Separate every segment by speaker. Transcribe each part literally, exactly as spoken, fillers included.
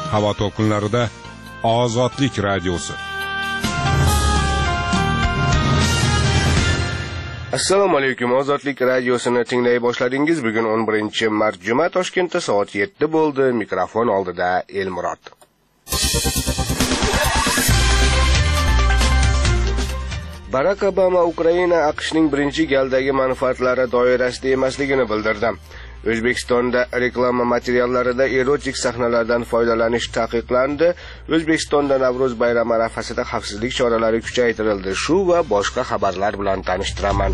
Speaker 1: Havo to'lqinlarida Ozodlik radiosi.
Speaker 2: Assalomu alaykum, Ozodlik radiosini tinglay boshladingiz. Bugun o'n birinchi mart juma, Toshkentda soat yetti bo'ldi. Mikrofon oldida Elmurod. Barack Obama Ukraina AQShning birinchi galdagi manfaatlari doirasida emasligini bildirdi. O'zbekistonda reklama materiallarida erotik sahnalardan foydalanish taqiqlandi. O'zbekistonda Navro'z bayrami arafasida xavfsizlik choralari kuchaytirildi. Shu va boshqa xabarlar bilan tanishtiraman.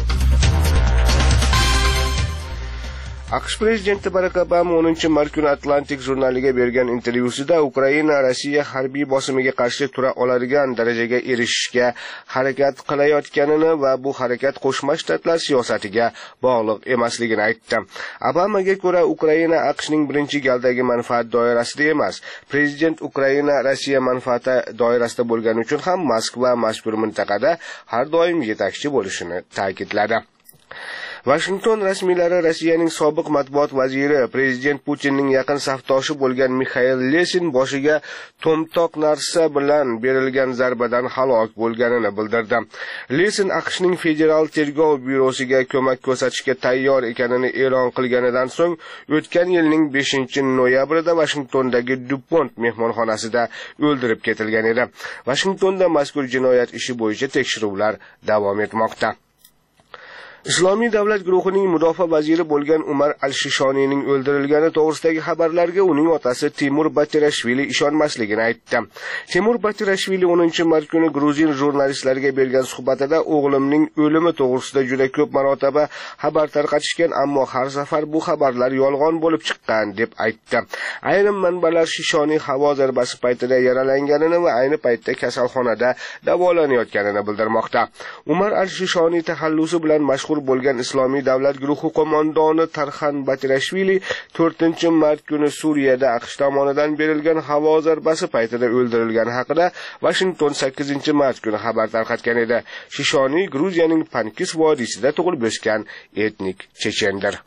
Speaker 2: AQSh prezidenti Barack Obama o'ninchi mart kuni Atlantic jurnaliga bergan intervyusida Ukraina Rossiya harbiy bosimiga qarshi tura oladigan darajaga erishishga harakat qilayotganini va bu harakat Qo'shma Shtatlar siyosatiga bog'liq emasligini aytdi. Obamaga ko'ra Ukraina AQShning birinchi galdagi manfaat doirasida emas, prezident Ukraina Rossiya manfaati doirasida bo'lgani uchun ham Moskva mazkur mintaqada har doim yetakchi bo'lishini ta'kidladi. Washington rasmiylari Rossiyaning sobiq matbuot vaziri prezident Putinning yaqin safdoshi bo'lgan Mikhail Lesin boshiga to'mtoq narsa bilan berilgan zarbadan halok bo'lganini bildirdi. Lesin AQShning Federal tergov byurosiga ko'mak ko'rsatishga tayyor ekanini e'lon qilganidan so'ng o'tgan yilning beshinchi noyabrida Washingtondagi DuPont mehmonxonasida o'ldirib ketilgan edi. Washingtonda mazkur jinoyat ishi bo'yicha tekshiruvlar davom etmoqda. Islomiy davlat guruhining mudofaa vaziri bo'lgan Umar al-Shishoniyning o'ldirilgani to'g'risidagi xabarlarga uning otasi Timur Batirashvili ishonmasligini aytdi. Timur Batirashvili o'ninchi mart kuni Gruzin jurnalistlarga bergan suhbatida o'g'limning o'limi to'g'risida juda ko'p marotaba xabar tarqatishgan, ammo har safar bu xabarlar yolg'on bo'lib chiqqan deb aytdi. Ayrim manbalar Shishoniy havo zarbasi paytida yaralanganini va ayni paytda kasalxonada davolanayotganini bildirmoqda. Umar al-Shishoniy taxallusi bilan mashhur bo'lgan Islomiy davlat guruhi qo'mondoni Tarxan Batirashvili to'rtinchi mart kuni Suriyada AQSh tomonidan berilgan havo zarbasi paytida o'ldirilgani haqida Washington sakkizinchi mart kuni xabar tarqatgan edi. Shishoniy Gruziyaning Pankis vodiysida tug'ilib o'sgan etnik chechendir.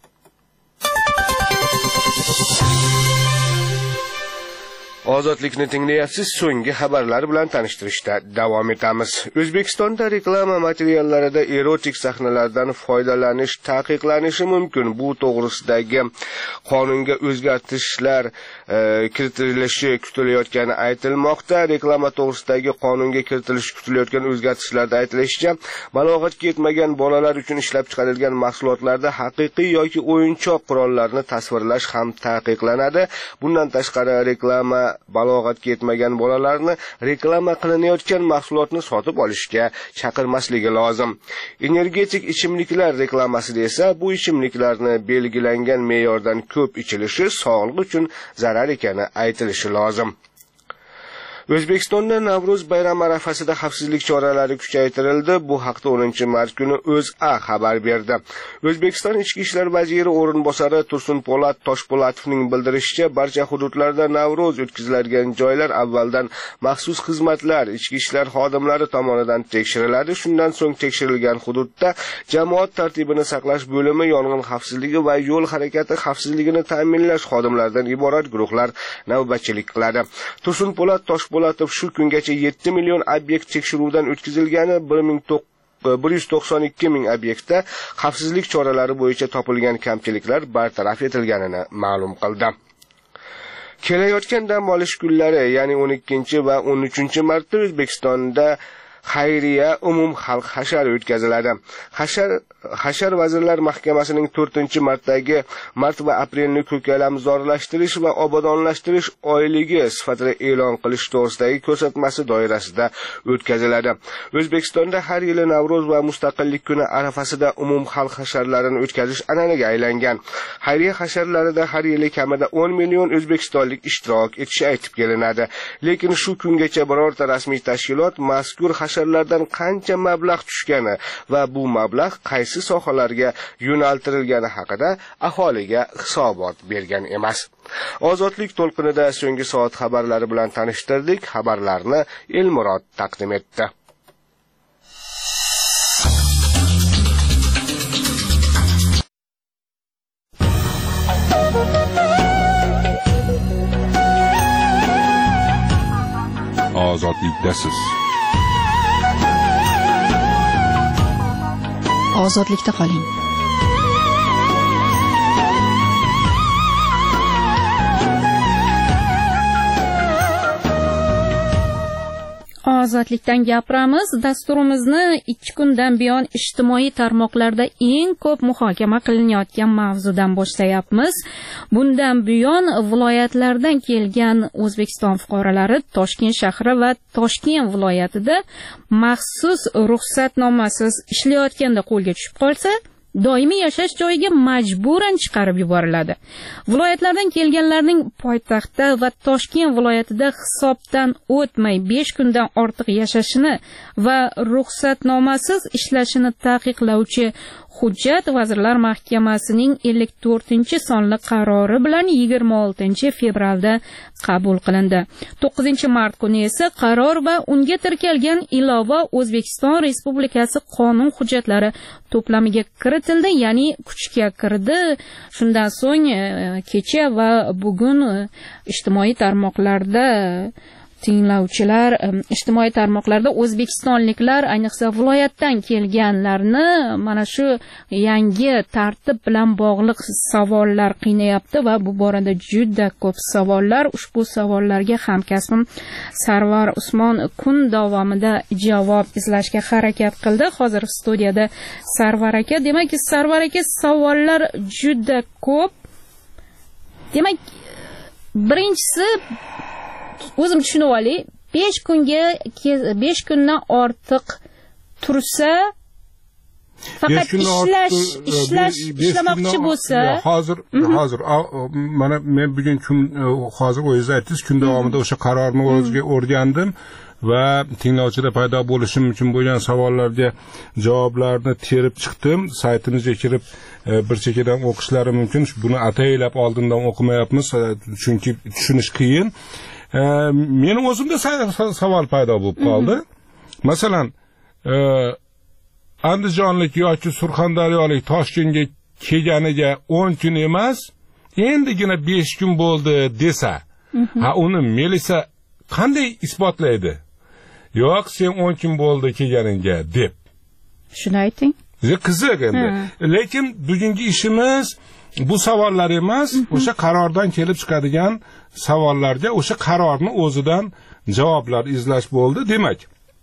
Speaker 2: Ozodlikni tinglayapsiz. So'nggi xabarlar bilan tanishtirishda davom etamiz. O'zbekistonda reklama materiallarida erotik sahnalardan foydalanish taqiqlanishi mumkin. Bu to'g'risidagi qonunga o'zgartirishlar e, kiritilishi kutilayotgani aytilmoqda. Reklama to'g'risidagi qonunga kiritilishi kutilayotgan o'zgartirishlarda aytilishicha, balog'atga yetmagan bolalar uchun ishlab chiqarilgan mahsulotlarda haqiqiy yoki o'yinchoq qurollarni tasvirlash ham taqiqlanadi. Bundan tashqari reklama balog'atga yetmagan bolalarni reklama qilinayotgan mahsulotni sotib olishga chaqirmasligi lozim. Energetik ichimliklar reklamasida esa bu ichimliklarni belgilangan me'yordan ko'p ichilishi sog'liq uchun zarar ekani aytilishi lozim. O'zbekistonda Navro'z bayrami arafasida xavfsizlik choralari kuchaytirildi. Bu haqda o'ninchi mart kuni O'zA xabar berdi. O'zbekiston Ichki ishlar vaziri o'rinbosari Tursun Po'lat Toshpo'latovning bildirishicha, barcha hududlarda Navro'z o'tkaziladigan joylar avvaldan maxsus xizmatlar, ichki ishlar xodimlari tomonidan tekshiriladi. Shundan so'ng tekshirilgan hududda jamoat tartibini saqlash bo'limi, yong'in xavfsizligi va yo'l harakati xavfsizligini ta'minlash xodimlaridan iborat guruhlar navbatchilik qiladi. Tursun Po'lat Toshpo'latov shu kungacha yetti million obyekt tekshiruvdan o'tkazilgani, bir yuz to'qson ikki ming obyektda xavfsizlik choralari bo'yicha topilgan kamchiliklar bartaraf etilganini ma'lum qildi. Kelayotgan dam olish kunlari, ya'ni o'n ikkinchi va o'n uchinchi martda O'zbekistonda xayriya umum xalq hashari o'tkaziladi. Hashar Hashar Vazirlar Mahkamasining to'rtinchi martdagi mart va aprelni ko'kalamzorlashtirish va obodonlashtirish oyligi sifatida e'lon qilish to'g'risidagi ko'rsatmasi doirasida o'tkaziladi. O'zbekistonda har yili Navro'z va Mustaqillik kuni arafasida umum xalq hasharlarini o'tkazish an'anaga aylangan. Xayriya hasharlarida har yili kamida o'n million o'zbekistonlik ishtirok etishi aytib kelinadi. Lekin shu kungacha birorta rasmiy tashkilot mazkur hasharlardan qancha mablag' tushgani va bu mablag' qaysi sohalarga yo'naltirilgani haqida aholiga hisobot bergan emas. Ozodlik to'lqinida so'nggi soat xabarlari bilan tanishtirdik. Xabarlarni Elmurod taqdim etdi.
Speaker 1: ozodlikdasiz.
Speaker 3: Ozodlikda qoling.
Speaker 4: Ozodlikdan gapiramiz. Dasturimizni ikki kundan buyon ijtimoiy tarmoqlarda eng ko'p muhokama qilinayotgan mavzudan boshlayapmiz. Bundan buyon viloyatlardan kelgan O'zbekiston fuqarolari Toshkent shahri va Toshkent viloyatida maxsus ruxsatnomasiz ishlayotganda qo'lga tushib qolsa, doimiy yashash joyiga majburan chiqarib yuboriladi. Viloyatlardan kelganlarning poytaxtda va Toshkent viloyatida hisobdan o'tmay besh kundan ortiq yashashini va ruxsatnomasiz ishlashini taqiqlovchi hujjat Vazirlar Mahkamasining ellik to'rtinchi sonli qarori bilan yigirma oltinchi fevralda qabul qilindi. to'qqizinchi mart kuni esa qaror va unga tirkalgan ilova O'zbekiston Respublikasi qonun hujjatlari to'plamiga kiritildi, ya'ni kuchga kirdi. Shundan so'ng kecha va bugun ijtimoiy tarmoqlarda tinglovchilar, ijtimoiy tarmoqlarda o'zbekistonliklar, ayniqsa viloyatdan kelganlarni mana shu yangi tartib bilan bog'liq savollar qiynayapti va bu borada juda ko'p savollar. Ushbu savollarga hamkasbim Sarvar Usmon kun davomida javob izlashga harakat qildi. Hozir studiyada Sarvar aka. Demak, Sarvar aka, savollar juda ko'p. Demak, birinchisi, o'zim tushunib olay, besh kunga besh kundan ortiq tursa, faqat ishlash ishlash ishlamoqchi bo'lsa,
Speaker 1: hozir hozir mana men bugun kun hozir o'zingiz aytdingiz, kun davomida o'sha qarorni o'zimga o'rgandim va tinglovchida paydo bo'lishim uchun bo'lgan savollarga javoblarni terib chiqdim. Saytimizga kirib bir chekkadan o'qishlari mumkin. Buni ataylab oldindan o'qimayapmiz, chunki tushunish qiyin. Meni o'zimda savol paydo bo'lib qoldi. Masalan, Andijonlik yoki Surxondaryolik Toshkentga kelganiga o'n kun emas, endigina besh kun bo'ldi desa, ha uni milisa qanday isbotlaydi? Yo'q, sen o'n kun bo'ldi kelganingga deb.
Speaker 4: Shuni ayting.
Speaker 1: Qiziq endi. Lekin bugungi ishimiz bu savollar emas, o'sha qarordan kelib chiqadigan savollarga o'sha qarorni o'zidan javoblar izlash bo'ldi. Demak,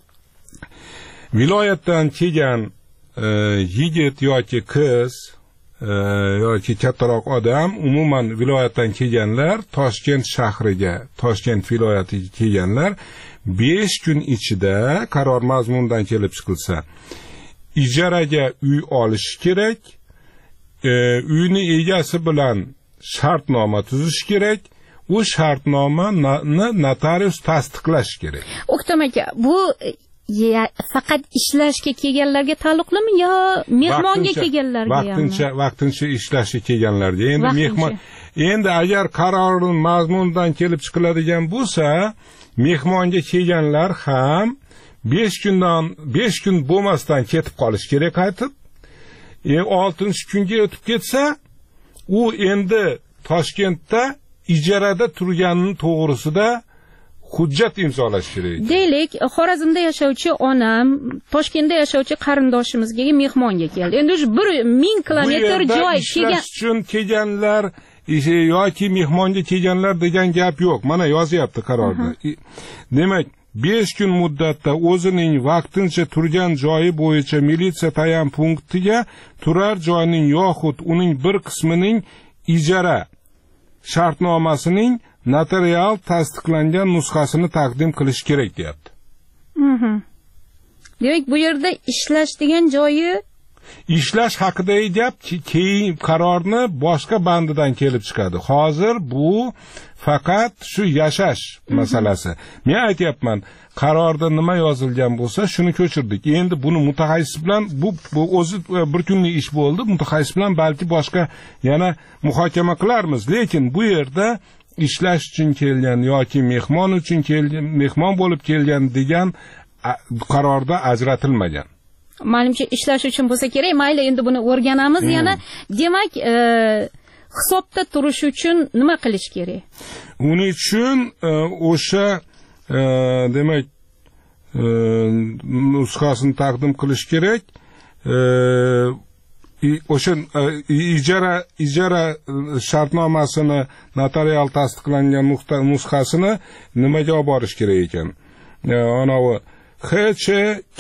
Speaker 1: viloyatdan kelgan e, yigit yoki qiz e, yoki kattaroq odam, umuman viloyatdan kelganlar, Toshkent shahriga, Toshkent viloyatiga kelganlar besh kun ichida qaror mazmunidan kelib chiqilsa, ijaraga uy olish kerak. E, uyni egasi bilan shartnoma tuzish kerak. U shartnomani notarius tasdiqlash kerak.
Speaker 4: O'ktam aka, bu ya, faqat ishlashga kelganlarga taalluqlimi yo mehmonga kelganlarga ham?
Speaker 1: Vaqtincha vaqtincha ishlashga kelganlarga. Endi mehmon endi agar qarorning mazmunidan kelib chiqiladigan bo'lsa, mehmonga kelganlar ham besh kundan besh kun bo'lmasdan ketib qolish kerak qaytib. E oltinchi kunga o'tib ketsa, u endi Toshkentda ijarada turganini to'g'risida hujjat imzolash kerak.
Speaker 4: Deylik, Xorazmda yashovchi onam Toshkentda yashovchi qarindoshimizga mehmonga keldi. Endi shu bir ming kilometr joy kelgan
Speaker 1: uchun kelganlar yoki mehmonga kelganlar degan gap yo'q. Mana yozyapti qarorda. Demak, besh kun muddatda o'zining vaqtincha turgan joyi bo'yicha militsiya tayan punktiga turar joyning yoxud uning bir qismining ijara shartnomasining notarial tasdiqlangan nusxasini taqdim qilish kerak deyapti.
Speaker 4: Mhm. Demak, bu yerda ishlash degan joyi
Speaker 1: ishlash haqidagi gap keyin qarorni boshqa bandidan kelib chiqadi. Hozir bu faqat shu yashash masalasi. Men aytyapman, qarorda nima yozilgan bo'lsa, shuni ko'chirdik. Endi buni mutaxassis bilan bu, bu o'zi bir kunlik ish bo'ldi. Mutaxassis bilan balki boshqa yana muhokama qilarmiz. Lekin bu yerda ishlash uchun kelgan yoki mehmon uchun kelgan, mehmon bo'lib kelgan degan qarorda ajratilmagan.
Speaker 4: Menimcha ishlash uchun bo'lsa kerak. Mayli, endi buni o'rganamiz hmm. yana. Demak, e, hisobda turish uchun nima qilish kerak?
Speaker 1: Uning uchun o'sha demak nusxasini taqdim qilish kerak. O'sha ijara ijara shartnomasini notarial tasdiqlangan nusxasini nimaga olib borish kerak ekan? Anavi H K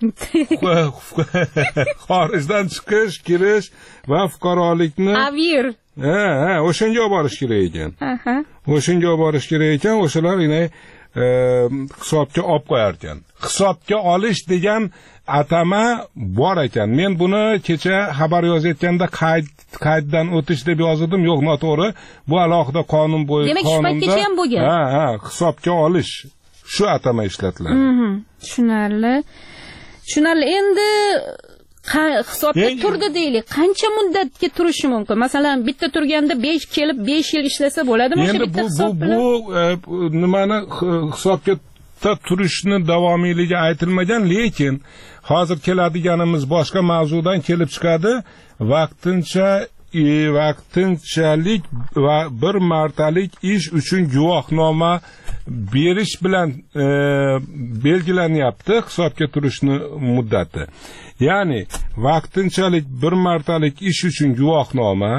Speaker 1: xorijdan chiqish, kirish va fuqarolikni
Speaker 4: Avir.
Speaker 1: Ha, ha, o'shanga olib borish kerak ekan. Aha. O'shanga olib borish kerak ekan, o'shalar yana hisobga olib qo'yar ekan. Hisobga olish degan atama bor ekan. Men buni kecha xabar yozayotganda qayd qayddan o'tish deb yozdim. Yo'q, noto'g'ri. Bu alohida qonun bo'yicha
Speaker 4: qonunda. Demak, shu paytgacha ham bo'lgan.
Speaker 1: Ha, ha, hisobga olish shu atama ishlatiladi.
Speaker 4: Mhm. Tushunarli. Tushunarli. Endi hisobga turdi deylik. Qancha muddatga turishi mumkin? Masalan, bitta turganda besh kelib besh yil ishlasa bo'ladimi o'sha bitta hisob bilan?
Speaker 1: Endi bu bu nimani hisobga turishni davomiyligi aytilmagan, lekin hozir keladiganimiz boshqa mavzudan kelib chiqadi. Vaqtincha vaqtinchalik va bir martalik ish uchun guvohnoma berish bilan e, belgilanyapti hisobga turishni muddati. Ya'ni vaqtinchalik bir martalik ish uchun guvohnoma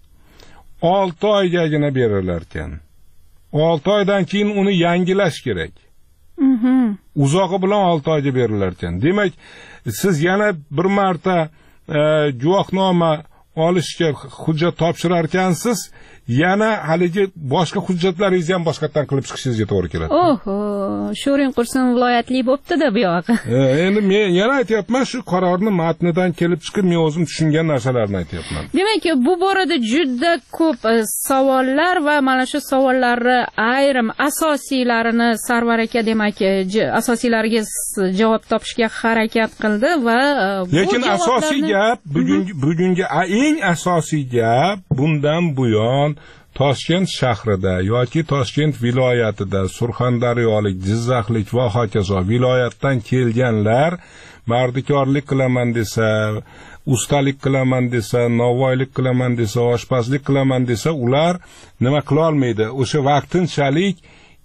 Speaker 1: olti oygagina berilar ekan. olti oydan keyin uni yangilash kerak.
Speaker 4: Mhm.
Speaker 1: Uzog'i bilan olti oyga berilar ekan. Demak, siz yana bir marta e, guvohnoma olishga hujjat topshirar ekansiz, yana haligi boshqa hujjatlaringizni ham boshqatdan qilib chiqishingizga to'g'ri keladi.
Speaker 4: Oho, sho'ring qursin viloyatli bo'pti-da bu yog'i.
Speaker 1: Endi men yana aytyapman, shu qarorni matnidan kelib chiqib, men o'zim tushungan narsalarni aytyapman.
Speaker 4: Demak, bu borada juda ko'p savollar va mana shu savollarni ayrim asosiylarini Sarvar aka demak, asosiylariga javob topishga harakat qildi va
Speaker 1: lekin asosiy gap bugungi bugungi eng asosiy gap bundan buyon Toshkent shahrida yoki Toshkent viloyatida surxondaryolik, jizzaxlik va hokazo viloyatdan kelganlar mardikorlik qilaman desa, ustalik qilaman desa, novvoylik qilaman desa, oshpazlik qilaman desa, ular nima qila olmaydi? O'sha vaqtinchalik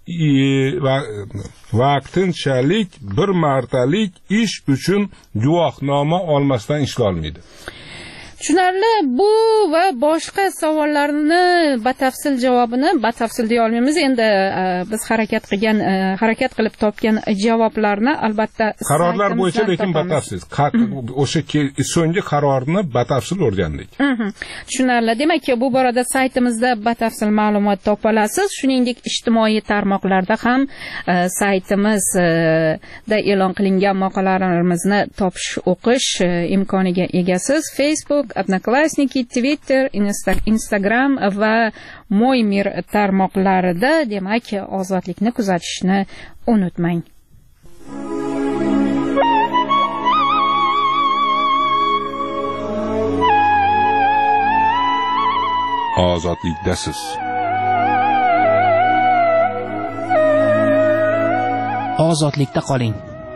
Speaker 1: vaqtinchalik bir martalik ish uchun guvohnoma olmasdan ishla olmaydi.
Speaker 4: Tushunarli. Bu va boshqa savollarni batafsil javobini batafsil deya olmaymiz. Endi biz harakat qilgan, harakat qilib topgan javoblarni albatta
Speaker 1: qarorlar bo'yicha, lekin batafsil. O'sha so'nggi qarorni batafsil o'rgandik.
Speaker 4: Tushunarli. Demak, bu borada saytimizda batafsil ma'lumot topa olasiz. Shuningdek, ijtimoiy tarmoqlarda ham saytimizda e'lon qilingan maqolalarimizni topish, o'qish imkoniga egasiz. Facebook, Odnoklassniki, Twitter, Instagram va Mo'ymir tarmoqlarida, demak, ozodlikni kuzatishni unutmang.
Speaker 1: Ozodlikdasiz.
Speaker 3: Ozodlikda qoling.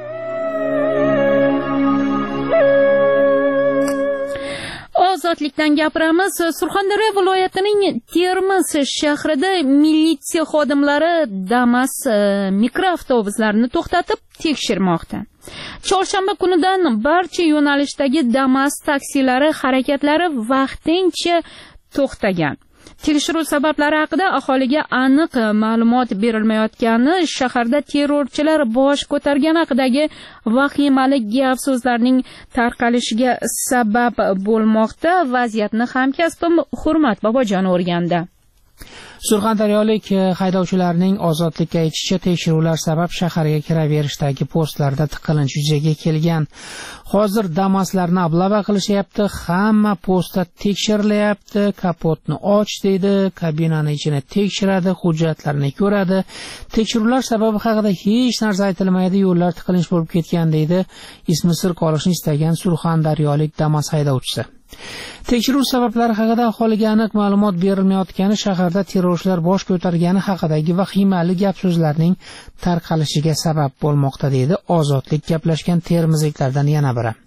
Speaker 4: Ozodlikdan gapiramiz. Surxondaryo viloyatining Termiz shahrida militsiya xodimlari Damas mikroavtobuslarini to'xtatib tekshirmoqda. Chorshanba kunidan barcha yo'nalishdagi Damas taksilari harakatlari vaqtincha to'xtagan. Tekshiruv sabablari haqida aholiga aniq ma'lumot berilmayotgani, shaharda terrorchilar bosh ko'targani haqidagi vahimali gap so'zlarning tarqalishiga sabab bo'lmoqda. Vaziyatni hamkasbim Hurmat Bobojon o'rgandi.
Speaker 3: Surxondaryolik haydovchilarning ozodlikka aytishicha, tekshiruvlar sabab shaharga kiraverishdagi postlarda tiqilinch yuzaga kelgan. Hozir Damaslarni ablaba qilishyapti, hamma postda tekshirilyapti, kapotni och deydi, kabinani ichini tekshiradi, hujjatlarni ko'radi. Tekshiruvlar sababi haqida hech narsa aytilmaydi, yo'llar tiqilinch bo'lib ketgan deydi ismi sir qolishni istagan surxondaryolik Damas haydovchisi. Tekshiruv sabablari haqida aholiga aniq ma'lumot berilmayotgani, shaharda terrorchilar bosh ko'targani haqidagi vahimali gap so'zlarning tarqalishiga sabab bo'lmoqda deydi ozodlik gaplashgan termizliklardan yana biri.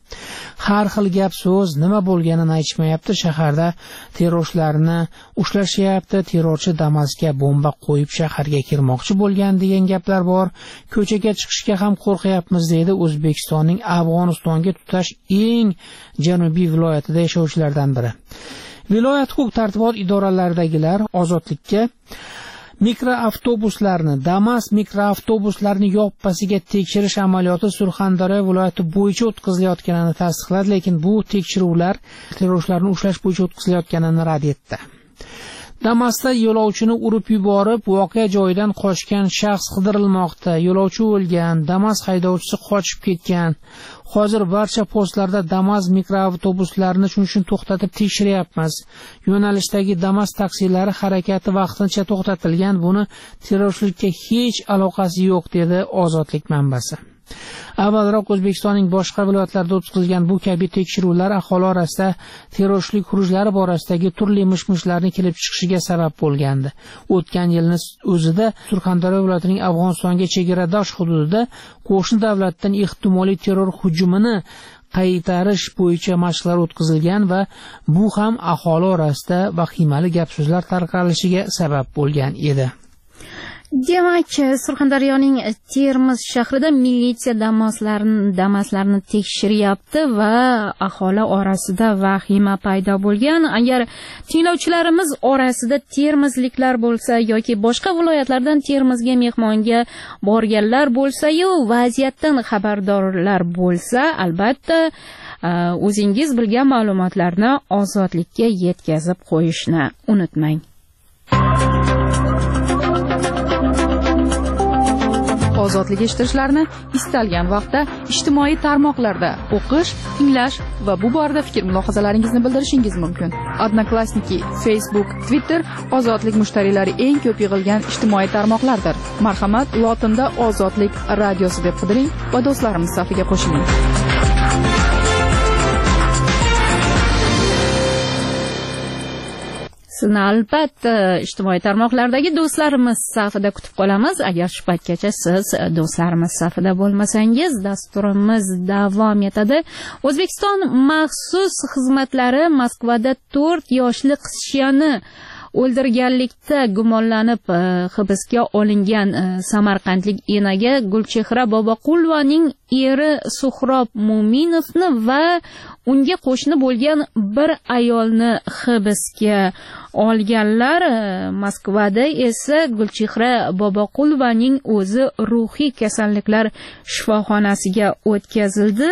Speaker 3: Har xil gap so'z, nima bo'lganini aytishmayapti. Shaharda terrorchilarni ushlashyapti, terrorchi Damasga bomba qo'yib shaharga kirmoqchi bo'lgan degan gaplar bor. Ko'chaga chiqishga ham qo'rqyapmiz deydi O'zbekistonning Afg'onistonga tutash eng janubiy viloyatida yashovchilardan biri. Viloyat huquq-tartibot idoralaridagilar ozodlikka mikroavtobuslarni, Damas mikroavtobuslarini yoppasiga tekshirish amaliyoti Surxondaryo viloyati bo'yicha o'tkazilayotganini tasdiqladi, lekin bu tekshiruvlar terrorchilarni ushlash bo'yicha o'tkazilayotganini rad etdi. Damasda yo'lovchini urib yuborib, voqea joyidan qochgan shaxs qidirilmoqda. Yo'lovchi o'lgan, Damas haydovchisi qochib ketgan. Hozir barcha postlarda Damas mikroavtobuslarini shuning uchun to'xtatib tekshiryapmiz. Yo'nalishdagi Damas taksilari harakati vaqtincha to'xtatilgan. Buni terrorchilikka hech aloqasi yo'q dedi Ozodlik manbasi. Avvalroq O'zbekistonning boshqa viloyatlarida o'tkazilgan bu kabi tekshiruvlar aholi orasida terrorchilik xurujlari borasidagi turli mish-mishlarning kelib chiqishiga sabab bo'lgandi. O'tgan yilning o'zida Surxondaryo viloyatining Afg'onistonga chegaradosh hududida qo'shni davlatdan ehtimoliy terror hujumini qaytarish bo'yicha mashqlar o'tkazilgan va bu ham aholi orasida vahimali gap-so'zlar tarqalishiga sabab bo'lgan edi.
Speaker 4: Demak, Surxondaryoning Termiz shahrida militsiya Damaslarni Damaslarni tekshiryapti va aholi orasida vahima paydo bo'lgan. Agar tinglovchilarimiz orasida termizliklar bo'lsa yoki boshqa viloyatlardan Termizga mehmonga borganlar bo'lsa-yu, vaziyatdan xabardorlar bo'lsa, albatta o'zingiz bilgan ma'lumotlarni Ozodlikka yetkazib qo'yishni unutmang.
Speaker 5: Ozodlik eshittirishlarini istalgan vaqtda ijtimoiy tarmoqlarda o'qish, tinglash va bu borada fikr-mulohazalaringizni bildirishingiz mumkin. Odnoklassniki, Facebook, Twitter Ozodlik mushtariylari eng ko'p yig'ilgan ijtimoiy tarmoqlardir. Marhamat, lotinda Ozodlik radiosi deb qidiring va do'stlarimiz safiga qo'shiling.
Speaker 4: Sizni albatta ijtimoiy tarmoqlardagi do'stlarimiz safida kutib qolamiz. Agar shu paytgacha siz do'stlarimiz safida bo'lmasangiz, dasturimiz davom etadi. O'zbekiston maxsus xizmatlari Moskvada to'rt yoshli qizchani o'ldirganlikda gumonlanib hibsga olingan samarqandlik enaga Gulchehra Boboqulovaning eri Suhrob Mo'minovni va unga qo'shni bo'lgan bir ayolni hibsga olganlar. Moskvada esa Gulchehra Boboqulovaning o'zi ruhiy kasalliklar shifoxonasiga o'tkazildi.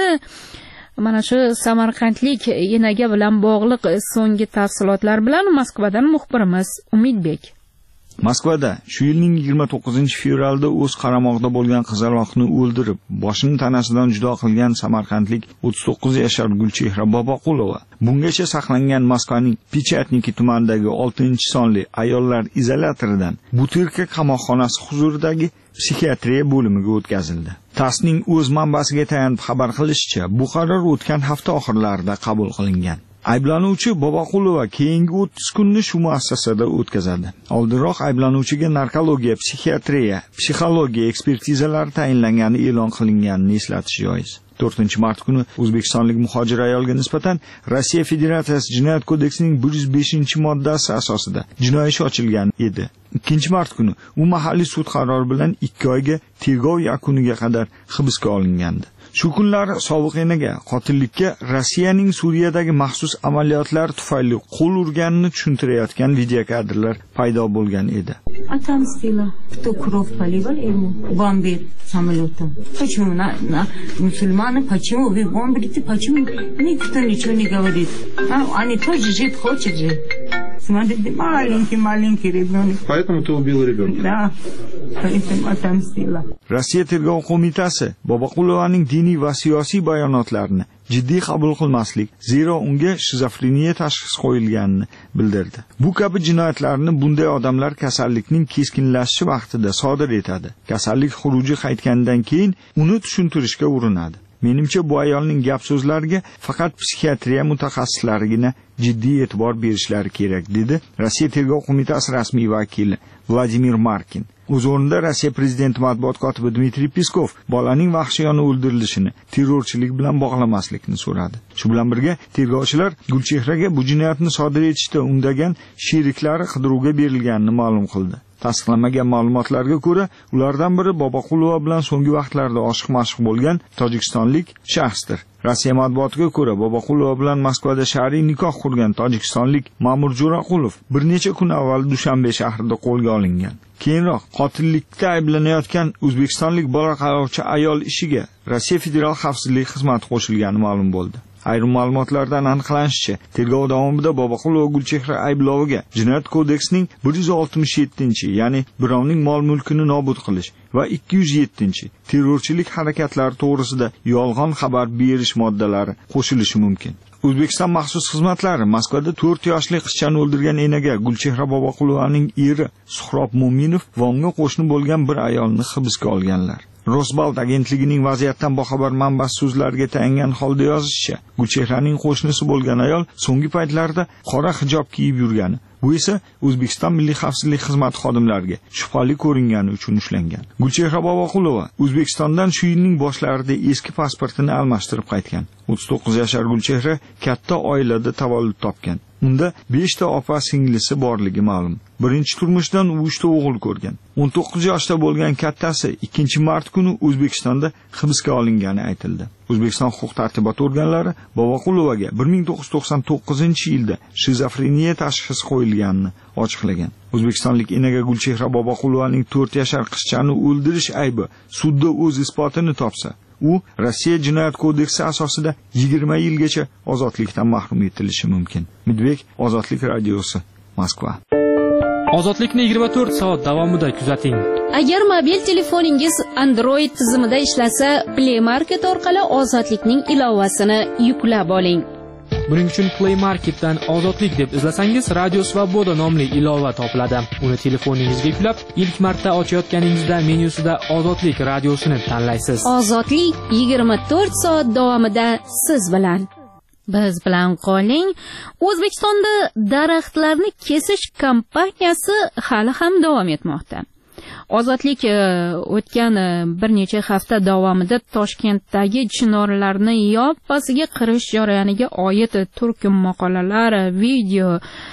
Speaker 4: Mana shu samarqandlik enaga bilan bog'liq so'nggi tafsilotlar bilan Moskvadan muxbirimiz Umidbek.
Speaker 6: Moskvada shu yilning yigirma to'qqizinchi fevralda o'z qaramog'ida bo'lgan qizaloqni o'ldirib, boshini tanasidan judo qilgan samarqandlik o'ttiz to'qqiz yashar Gulchehra Boboqulova bungacha saqlangan Moskvaning Pechatniki tumanidagi oltinchi sonli ayollar izolyatoridan Butyrka qamoqxonasi huzuridagi psixiatriya bo'limiga o'tkazildi. TASSning o'z manbasiga tayanib xabar qilishicha, bu qaror o'tgan hafta oxirlarida qabul qilingan. Ayblanuvchi Boboqulova keyingi o'ttiz kunni shu muassasada o'tkazadi. Oldinroq ayblanuvchiga narkologiya, psixiatriya, psixologiya ekspertizalari tayinlangani e'lon qilinganini eslatish joiz. to'rtinchi mart kuni o'zbekistonlik muhojir ayolga nisbatan Rossiya Federatsiyasi Jinoyat kodeksining bir yuz beshinchi moddasi asosida jinoiy ish ochilgan edi. ikkinchi mart kuni u mahalliy sud qarori bilan ikki oyga tergov yakuniga qadar hibsga olingandi. Shu kunlari sobiq enaga qotillikka Rossiyaning Suriyadagi maxsus amaliyotlari tufayli qo'l urganini tushuntirayotgan video kadrlar paydo bo'lgan edi.
Speaker 7: Отомстила. Кто кровь поливал ему? Бомбит самолетом. Почему на, на мусульманы, почему вы бомбите, почему никто ничего не говорит? А, они тоже жить хочет жить. Смотрите, маленький-маленький ребенок.
Speaker 8: Поэтому ты убила ребенка?
Speaker 7: Да, поэтому отомстила.
Speaker 6: Rossiya tergov qo'mitasi Boboqulovaning diniy va siyosiy bayonotlarini jiddiy qabul qilmaslik, zero unga shizofreniya tashxisi qo'yilganini bildirdi. Bu kabi jinoyatlarni bunday odamlar kasallikning keskinlashishi vaqtida sodir etadi. Kasallik xuruji qaytgandan keyin uni tushuntirishga urinadi. Menimcha bu ayolning gap so'zlariga faqat psixiatriya mutaxassislarigina jiddiy e'tibor berishlari kerak, dedi Rossiya tergov qo'mitasi rasmiy vakili Vladimir Markin. O'z o'rnida Rossiya prezidenti matbuot kotibi Dmitriy Peskov bolaning vahshiyona o'ldirilishini terrorchilik bilan bog'lamaslikni so'radi. Shu bilan birga tergovchilar Gulchehraga bu jinoyatni sodir etishda undagan sheriklari qidiruvga berilganini ma'lum qildi. Tasdiqlanmagan ma'lumotlarga ko'ra, ulardan biri Boboqulova bilan so'nggi vaqtlarda oshiq-mashq bo'lgan tojikistonlik shaxsdir. Rossiya matbuotiga ko'ra, Boboqulova bilan Moskvada shar'iy nikoh qurgan tojikistonlik Ma'mur Jo'raqulov bir necha kun avval Dushanbe shahrida qo'lga olingan. Keyinroq qotillikda ayblanayotgan o'zbekistonlik bola qarovchi ayol ishiga Rossiya Federal xavfsizlik xizmati qo'shilgani ma'lum bo'ldi. Ayrim ma'lumotlardan aniqlanishicha, tergov davomida Boboqulova Gulchehra aybloviga Jinoyat kodeksining bir yuz oltmish yettinchi, ya'ni birovning mol-mulkini nobud qilish va ikki yuz yettinchi terrorchilik harakatlari to'g'risida yolg'on xabar berish moddalari qo'shilishi mumkin. O'zbekiston maxsus xizmatlari Moskvada to'rt yoshli qizchani o'ldirgan enaga Gulchehra Boboqulovaning eri Suhrob Mo'minov va unga qo'shni bo'lgan bir ayolni hibsga olganlar. Rosbalt agentligining vaziyatdan boxabar manbasi so'zlariga tayangan holda yozishicha, Gulchehraning qo'shnisi bo'lgan ayol so'nggi paytlarda qora hijob kiyib yurgani, bu esa O'zbekiston Milliy xavfsizlik xizmati xodimlariga shubhali ko'ringani uchun ushlangan. Gulchehra Boboqulova O'zbekistondan shu yilning boshlarida eski pasportini almashtirib qaytgan. o'ttiz to'qqiz yashar Gulchehra katta oilada tavallud topgan. Unda besh ta opa-singlisi borligi ma'lum. Birinchi turmushdan u uch ta o'g'il ko'rgan. o'n to'qqiz yoshda bo'lgan kattasi ikkinchi mart kuni O'zbekistonda hibsga olingani aytildi. O'zbekiston huquq-tartibot organlari Boboqulovaga bir ming to'qqiz yuz to'qson to'qqizinchi yilda shizofreniya tashxisi qo'yilganini ochiqlagan. O'zbekistonlik enaga Gulchehra Boboqulovaning to'rt yashar qizchani o'ldirish aybi sudda o'z isbotini topsa, u Rossiya Jinoyat kodeksi asosida yigirma yilgacha ozodlikdan mahrum etilishi mumkin. Midbek, Ozodlik radiosi, Moskva.
Speaker 8: Ozodlikni yigirma to'rt soat davomida kuzating.
Speaker 4: Agar mobil telefoningiz Android tizimida ishlasa, Play Market orqali Ozodlikning ilovasini yuklab oling.
Speaker 8: Buning uchun Play Marketdan Ozodlik deb izlasangiz, Radio Svoboda nomli ilova topiladi. Uni telefoningizga yuklab, ilk marta ochayotganingizda menyusida Ozodlik radiosini tanlaysiz.
Speaker 4: Ozodlik yigirma to'rt soat davomida siz bilan. Biz bilan qoling. O'zbekistonda daraxtlarni kesish kampaniyasi hali ham davom etmoqda. Ozodlik o'tgan bir necha hafta davomida Toshkentdagi chinorlarni yoppasiga qirish jarayoniga oid turkum maqolalar, video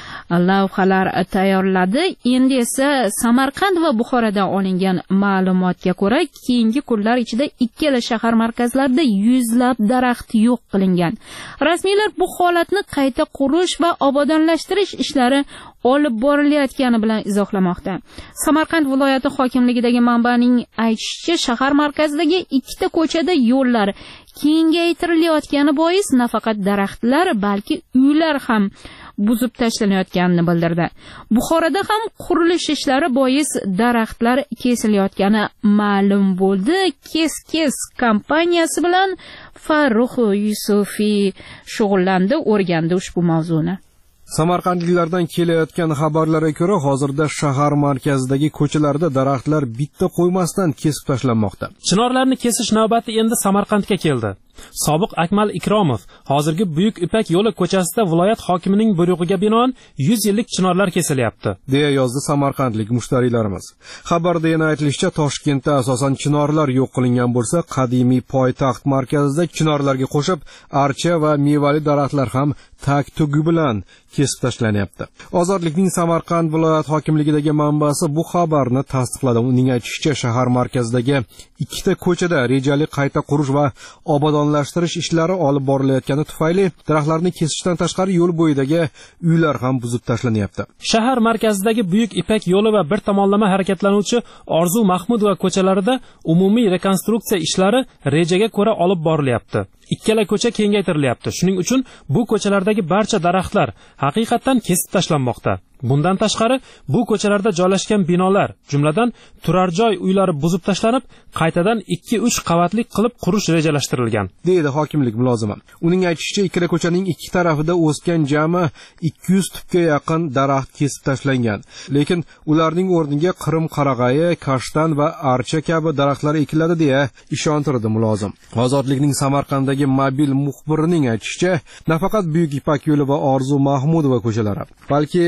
Speaker 4: lavhalar tayyorladi. Endi esa Samarqand va Buxoroda olingan ma'lumotga ko'ra, keyingi kunlar ichida ikkala shahar markazlarida yuzlab daraxt yo'q qilingan. Rasmiylar bu holatni qayta qurish va obodonlashtirish ishlari olib borilayotgani bilan izohlamoqda. Samarqand viloyati hokimligidagi manbaning aytishicha, shahar markazidagi ikkita ko'chada yo'llar kengaytirilayotgani bois nafaqat daraxtlar, balki uylar ham buzib tashlanayotganini bildirdi. Buxoroda ham qurilish ishlari bois daraxtlar kesilayotgani ma'lum bo'ldi. Kes-kes kompaniyasi bilan Farruh Yusufiy shug'ullandi, o'rgandi ushbu mavzuni.
Speaker 9: Samarqandliklardan kelayotgan xabarlarga ko'ra, hozirda shahar markazidagi ko'chalarda daraxtlar bitta qo'ymasdan kesib tashlanmoqda.
Speaker 8: Chinorlarni kesish navbati endi Samarqandga keldi. Sobiq Akmal Ikromov hozirgi Buyuk Ipak yo'li ko'chasida viloyat hokimining buyrug'iga binoan yuz yillik chinorlar kesilyapti,
Speaker 9: deya yozdi samarqandlik mushtariylarimiz. Xabarda yana aytilishicha, Toshkentda asosan chinorlar yo'q qilingan bo'lsa, qadimiy poytaxt markazida chinorlarga qo'shib archa va mevali daraxtlar ham tak tugi bilan kesib tashlanyapti. Ozodlikning Samarqand viloyat hokimligidagi manbasi bu xabarni tasdiqladi. Uning aytishicha, shahar markazidagi ikkita ko'chada rejali qayta qurish va obodonlashtirish ishlari olib borilayotgani tufayli daraxtlarni kesishdan tashqari yo'l bo'yidagi uylar ham buzib tashlanyapti.
Speaker 8: Shahar markazidagi Buyuk Ipak yo'li va bir tomonlama harakatlanuvchi Orzu Mahmudova ko'chalarida umumiy rekonstruksiya ishlari rejaga ko'ra olib borilyapti. Ikkala ko'cha kengaytirilyapti. Shuning uchun bu ko'chalardagi barcha daraxtlar haqiqatan kesib tashlanmoqda. Bundan tashqari, bu ko'chalarda joylashgan binolar, jumladan turar joy uylari buzib tashlanib, qaytadan ikki uch qavatli qilib qurish rejalashtirilgan,
Speaker 9: deydi hokimlik mulozimi. Uning aytishicha, ikkala ko'chaning ikki tarafida o'sgan jami ikki yuz tupga yaqin daraxt kesib tashlangan. Lekin ularning o'rniga qirim qarag'ayi, kashtan va archa kabi daraxtlar ekiladi deya ishontirdi mulozim. Ozodlikning Samarqanddagi mobil muxbirining aytishicha, nafaqat Buyuk Ipak yo'li va Orzu Mahmudova ko'chalari, balki shahar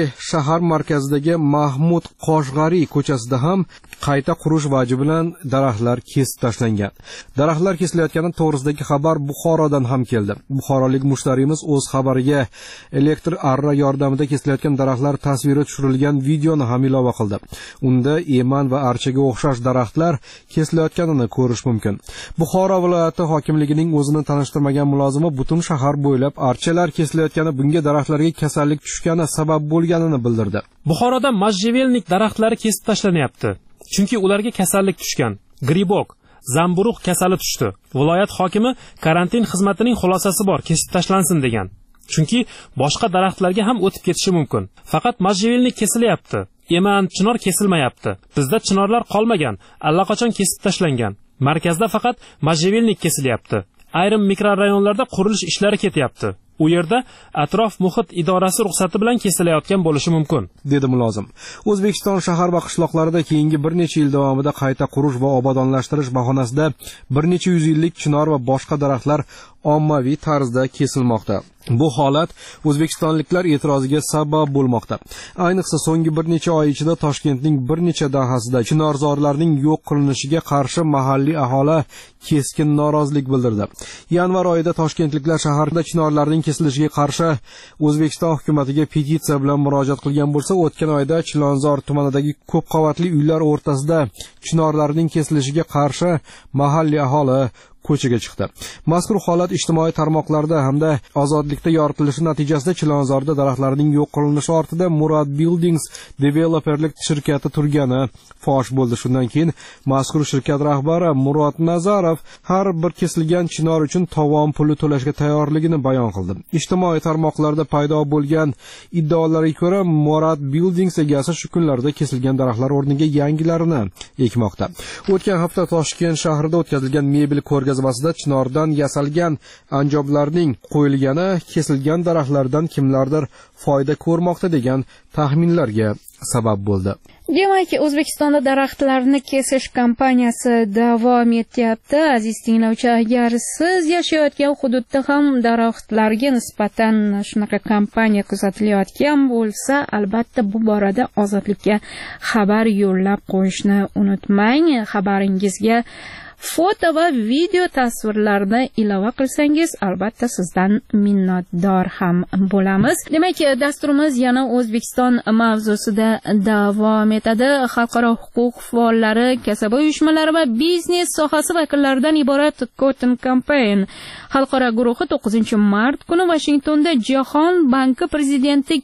Speaker 9: shahar markazidagi Mahmud Qoshg'ariy ko'chasida ham qayta qurish vaji bilan daraxtlar kesib tashlangan. Daraxtlar kesilayotgani to'g'risidagi xabar Buxorodan ham keldi. Buxorolik mushtarimiz o'z xabariga elektr arra yordamida kesilayotgan daraxtlar tasviri tushirilgan videoni ham ilova qildi. Unda eman va archaga o'xshash daraxtlar kesilayotganini ko'rish mumkin. Buxoro viloyati hokimligining o'zini tanishtirmagan mulozimi butun shahar bo'ylab archalar kesilayotgani bunga daraxtlarga kasallik tushgani sabab bo'lganini bildirdi.
Speaker 8: Buxoroda можжевельник daraxtlari kesib tashlanyapti. Chunki ularga kasallik tushgan. Gribok, zamburug' kasali tushdi. Viloyat hokimi karantin xizmatining xulosasi bor, kesib tashlansin degan. Chunki boshqa daraxtlarga ham o'tib ketishi mumkin. Faqat можжевельник kesilyapti. Eman, chinor kesilmayapti. Bizda chinorlar qolmagan, allaqachon kesib tashlangan. Markazda faqat можжевельник kesilyapti. Ayrim mikrorayonlarda qurilish ishlari ketyapti. U yerda atrof muhit idorasi ruxsati bilan kesilayotgan bo'lishi mumkin,
Speaker 9: dedi mulozim. O'zbekiston shahar va qishloqlarida keyingi bir necha yil davomida qayta qurish va obodonlashtirish bahonasida bir necha yuz yillik chinor va boshqa daraxtlar ommaviy tarzda kesilmoqda. Bu holat o'zbekistonliklar e'tiroziga sabab bo'lmoqda. Ayniqsa so'nggi bir necha oy ichida Toshkentning bir necha dahasida chinorzorlarning yo'q qilinishiga qarshi mahalliy aholi keskin norozilik bildirdi. Yanvar oyida toshkentliklar shaharda chinorlarning kesilishiga qarshi O'zbekiston hukumatiga petitsiya bilan murojaat qilgan bo'lsa, o'tgan oyda Chilonzor tumanidagi ko'p qavatli uylar o'rtasida chinorlarning kesilishiga qarshi mahalliy aholi ko'chaga chiqdi. Mazkur holat ijtimoiy tarmoqlarda hamda ozodlikda yoritilishi natijasida Chilonzorda daraxtlarning yo'q qilinishi ortida Murad Buildings developerlik shirkati turgani fosh bo'ldi. Shundan keyin mazkur shirkat rahbari Murod Nazarov har bir kesilgan chinor uchun tovon puli to'lashga tayyorligini bayon qildi. Ijtimoiy tarmoqlarda paydo bo'lgan iddaolarga ko'ra, Murad Buildings egasi shu kunlarda kesilgan daraxtlar o'rniga yangilarini ekmoqda. O'tgan hafta Toshkent shahrida o'tkazilgan mebel ko'rgazmasida chinordan yasalgan anjoblarning qo'yilgani kesilgan daraxtlardan kimlardir foyda ko'rmoqda degan taxminlarga sabab bo'ldi.
Speaker 4: Demak, O'zbekistonda daraxtlarni kesish kampaniyasi davom etyapti. Aziz tinglovchi, agar siz yashayotgan hududda ham daraxtlarga nisbatan shunaqa kampaniya kuzatilayotgan bo'lsa, albatta bu borada Ozodlikka xabar yo'llab qo'yishni unutmang. Xabaringizga foto va video tasvirlarni ilova qilsangiz, albatta sizdan minnatdor ham bo'lamiz. Demak, dasturimiz yana O'zbekiston mavzusida davom etadi. Xalqaro huquq faollari, kasaba uyushmalari va biznes sohasi vakillaridan iborat Cotton Campaign xalqaro guruhi to'qqizinchi mart kuni Washingtonda Jahon banki prezidenti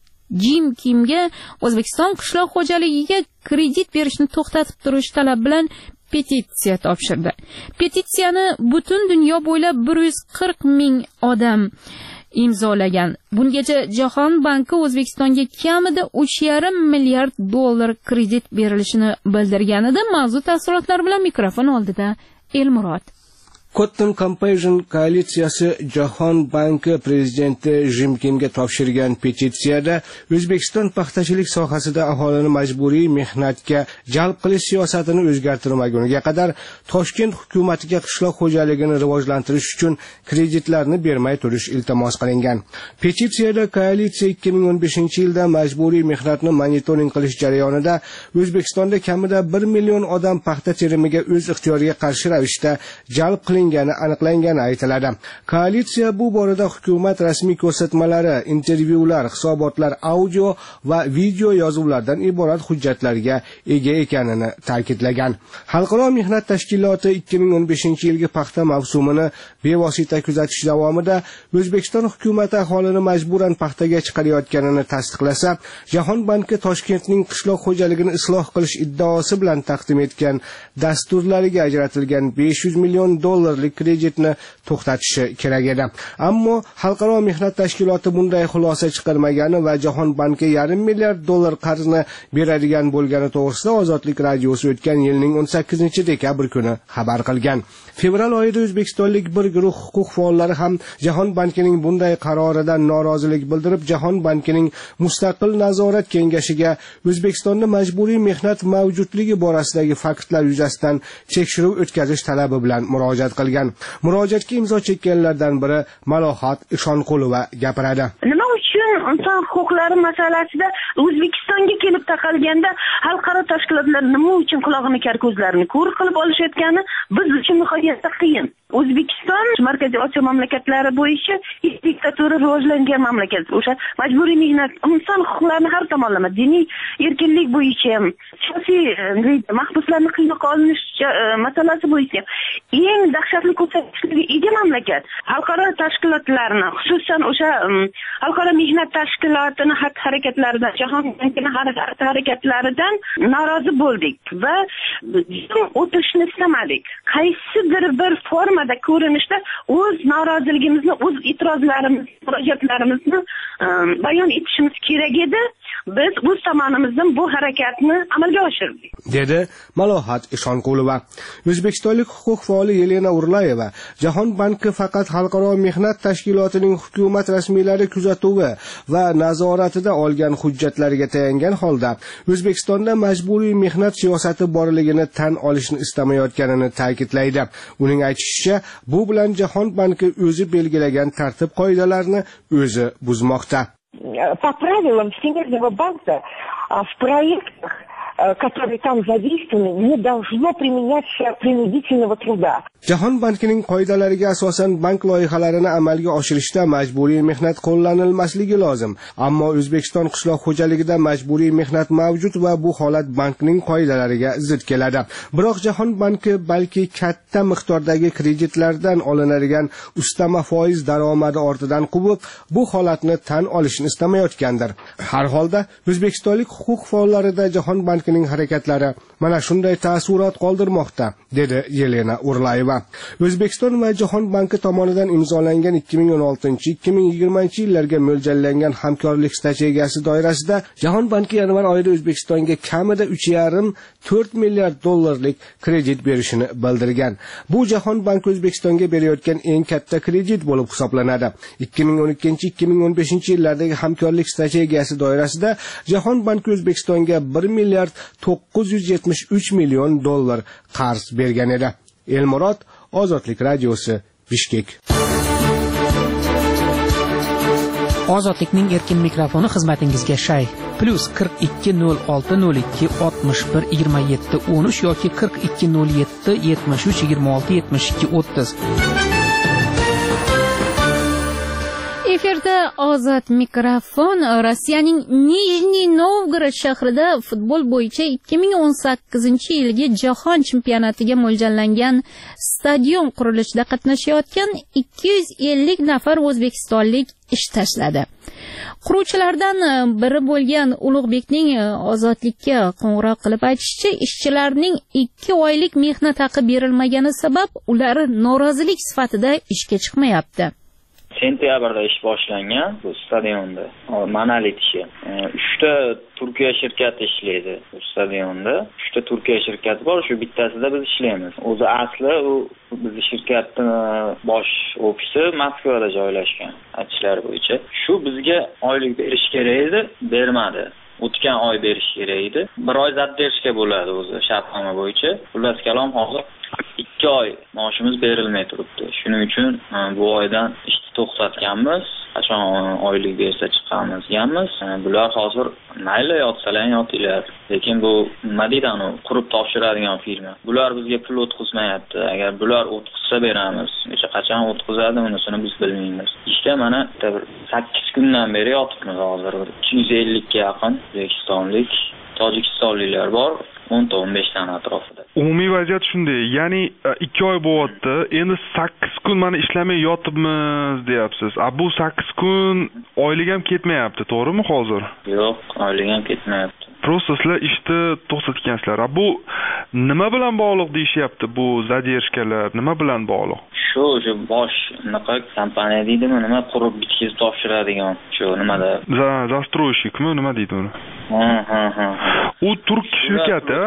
Speaker 4: Jim Kimga O'zbekiston qishloq xo'jaligiga kredit berishni to'xtatib turish talabi bilan petitsiya topshirdi. Petitsiyani butun dunyo bo'ylab bir yuz qirq ming odam imzolagan. Bungacha Jahon banki O'zbekistonga kamida uch yarim milliard dollar kredit berilishini bildirgan edi. Mavzu tafsilotlari bilan mikrofon oldida Elmurod.
Speaker 2: Cotton Campaign koalitsiyasi Jahon banki prezidenti Jim Kimga topshirgan petitsiyada O'zbekiston paxtachilik sohasida aholini majburiy mehnatga jalb qilish siyosatini o'zgartirmaguniga qadar Toshkent hukumatiga qishloq xo'jaligini rivojlantirish uchun kreditlarni bermay turish iltimos qilingan. Petitsiyada koalitsiya ikki ming o'n beshinchi yilda majburiy mehnatni monitoring qilish jarayonida O'zbekistonda kamida bir million odam paxta terimiga o'z ixtiyoriga qarshi ravishda jalb qilingan aniqlangani aytiladi. Koalitsiya bu borada hukumat rasmiy ko'rsatmalari, intervyular, hisobotlar, audio va video yozuvlardan iborat hujjatlarga ega ekanini ta'kidlagan. Xalqaro mehnat tashkiloti ikki ming o'n beshinchi yilgi paxta mavsumini bevosita kuzatish davomida O'zbekiston hukumati aholini majburan paxtaga chiqarayotganini tasdiqlasa, Jahon banki Toshkentning qishloq xo'jaligini isloh qilish iddaosi bilan taqdim etgan dasturlariga ajratilgan besh yuz million dollar kreditni to'xtatishi kerak edi. Ammo Xalqaro mehnat tashkiloti bunday xulosa chiqarmagani va Jahon banki yarim milliard dollar qarzni beradigan bo'lgani to'g'risida Ozodlik radiosi o'tgan yilning o'n sakkizinchi dekabr kuni xabar qilgan. Fevral oyida o'zbekistonlik bir guruh huquq faollari ham Jahon bankining bunday qaroridan norozilik bildirib, Jahon bankining mustaqil nazorat kengashiga O'zbekistonda majburiy mehnat mavjudligi borasidagi faktlar yuzasidan tekshiruv o'tkazish talabi bilan murojaat qilgan. Murojaatga imzo chekkanlardan biri Malohat Ishonqulova gapiradi.
Speaker 10: Nima uchun uchun inson huquqlari masalasida O'zbekistonga kelib taqalganda xalqaro tashkilotlar nima uchun qulog'ini kar ko'zlarini ko'r qilib olishayotgani biz uchun nihoyatda qiyin. O'zbekiston Markaziy Osiyo mamlakatlari bo'yicha diktatura rivojlangan mamlakat. O'sha majburiy mehnat, inson huquqlarini har tomonlama, diniy erkinlik bo'yicha ham, siyosiy mahbuslarning qiynoqqa olinish masalasi bo'yicha eng dahshatli ko'rsatkichlarga ega mamlakat. Xalqaro tashkilotlarni, xususan o'sha xalqaro mehnat tashkilotini xatti-harakatlaridan, jahon bankining xatti-harakatlaridan norozi bo'ldik va o'tirishni istamadik. Qaysidir bir formada, ko'rinishda o'z noroziligimizni, o'z e'tirozlarimizni, murojaatlarimizni bayon etishimiz kerak edi. Biz o'z tomonimizdan bu harakatni amalga oshirdik,
Speaker 2: dedi Malohat Ishonqulova. O'zbekistonlik huquq faoli Yelena Urlayeva Jahon banki faqat xalqaro mehnat tashkilotining hukumat rasmiylari kuzatuvi va nazoratida olgan hujjatlariga tayangan holda O'zbekistonda majburiy mehnat siyosati borligini tan olishni istamayotganini ta'kidlaydi. Uning aytishicha, bu bilan Jahon banki o'zi belgilagan tartib qoidalarini o'zi buzmoqda.
Speaker 11: По правилам Всемирного банка в проектах, которые там задействованы, не должно применяться принудительного труда.
Speaker 2: Jahon bankining qoidalariga asosan bank loyihalarini amalga oshirishda majburiy mehnat qo'llanilmasligi lozim. Ammo O'zbekiston qishloq xo'jaligida majburiy mehnat mavjud va bu holat bankning qoidalariga zid keladi. Biroq Jahon banki balki katta miqdordagi kreditlardan olinadigan ustama foiz daromadi ortidan quvib, bu holatni tan olishni istamayotgandir. Har holda O'zbekistonlik huquq faollarida Jahon bankining harakatlari mana shunday taassurot qoldirmoqda, dedi Yelena Urlayeva. O'zbekiston va Jahon banki tomonidan imzolangan ikki ming o'n oltinchi ikki ming yigirmanchi yillarga mo'ljallangan hamkorlik strategiyasi doirasida Jahon banki yanvar oyida O'zbekistonga kamida uch yarim to'rt milliard dollarlik kredit berishini bildirgan. Bu Jahon banki O'zbekistonga berayotgan eng katta kredit bo'lib hisoblanadi. ikki ming o'n ikkinchi ikki ming o'n beshinchi yillardagi hamkorlik strategiyasi doirasida Jahon banki O'zbekistonga bir milliard to'qqiz yuz yetmish uch million dollar qarz bergan edi. Elmurod, Ozodlik radiosi, Bishkek.
Speaker 3: Ozodlikning erkin mikrofoni xizmatingizga shay. Plus qirq ikki nol olti nol ikki oltmish bir yigirma yetti o'n uch yoki qirq ikki nol yetti yetmish uch yigirma olti yetmish ikki o'ttiz.
Speaker 4: Efirda Ozod mikrofon. Rossiyaning Nijniy Novgorod shahrida futbol bo'yicha ikki ming o'n sakkizinchi yilgi jahon chempionatiga mo'ljallangan stadion qurilishida qatnashayotgan ikki yuz ellik nafar o'zbekistonlik ish tashladi. Quruvchilardan biri bo'lgan Ulug'bekning Ozodlikka qo'ng'iroq qilib aytishicha, ishchilarning ikki oylik mehnat haqi berilmagani sabab ular norozilik sifatida ishga chiqmayapti.
Speaker 12: Sentyabrda ish boshlangan bu stadionda. Monolit ishi. uchta Turkiya shirkati ishlaydi bu stadionda. uchta Turkiya shirkati bor, shu bittasida biz ishlaymiz. O'zi asli u bizning shirkatning bosh ofisi Moskvada joylashgan, aytishlari bo'yicha. Shu bizga oylik berish kerak edi, bermadi. O'tgan oy berish kerak edi. Bir oy zadержка bo'ladi o'zi shartnoma bo'yicha. Xullas kalom hozir ikki oy maoshimiz berilmay turibdi. Shuning uchun bu oydan ishni to'xtatganmiz. Qachon oylik bersa chiqamiz deganmiz. Bular hozir mayli yotsalar yotinglar. Lekin bu nima deydi, anu qurib topshiradigan firma. Bular bizga pul o'tkazmayapti. Agar bular o'tkazsa beramiz. Necha qachon o'tkazadi unisini biz bilmaymiz. Ishda mana sakkiz kundan beri yotibmiz hozir. uch yuz ellikka yaqin O'zbekistonlik, Tojikistonliklar bor. o'n ta o'n besh dan atrofida.
Speaker 13: Umumiy vaziyat shunday. Ya'ni ikki oy bo'lyapti. Endi sakkiz kun mana ishlamay yotibmiz deyapsiz. A bu sakkiz kun oylik ham ketmayapti, to'g'rimi hozir?
Speaker 12: Yo'q, oylik ham ketmayapti.
Speaker 13: Prosta sizlar ishni to'xtatgansizlar. A bu nima bilan bog'liq deyishyapti bu zadержкалар? Nima bilan bog'liq?
Speaker 12: Shu o'sha bosh naqa kompaniya deydimi, nima qurib bitkazib topshiradigan, shu nimada?
Speaker 13: Za застройщикmi, nima deydi uni?
Speaker 12: Ha, ha, ha.
Speaker 13: U turk shirkati,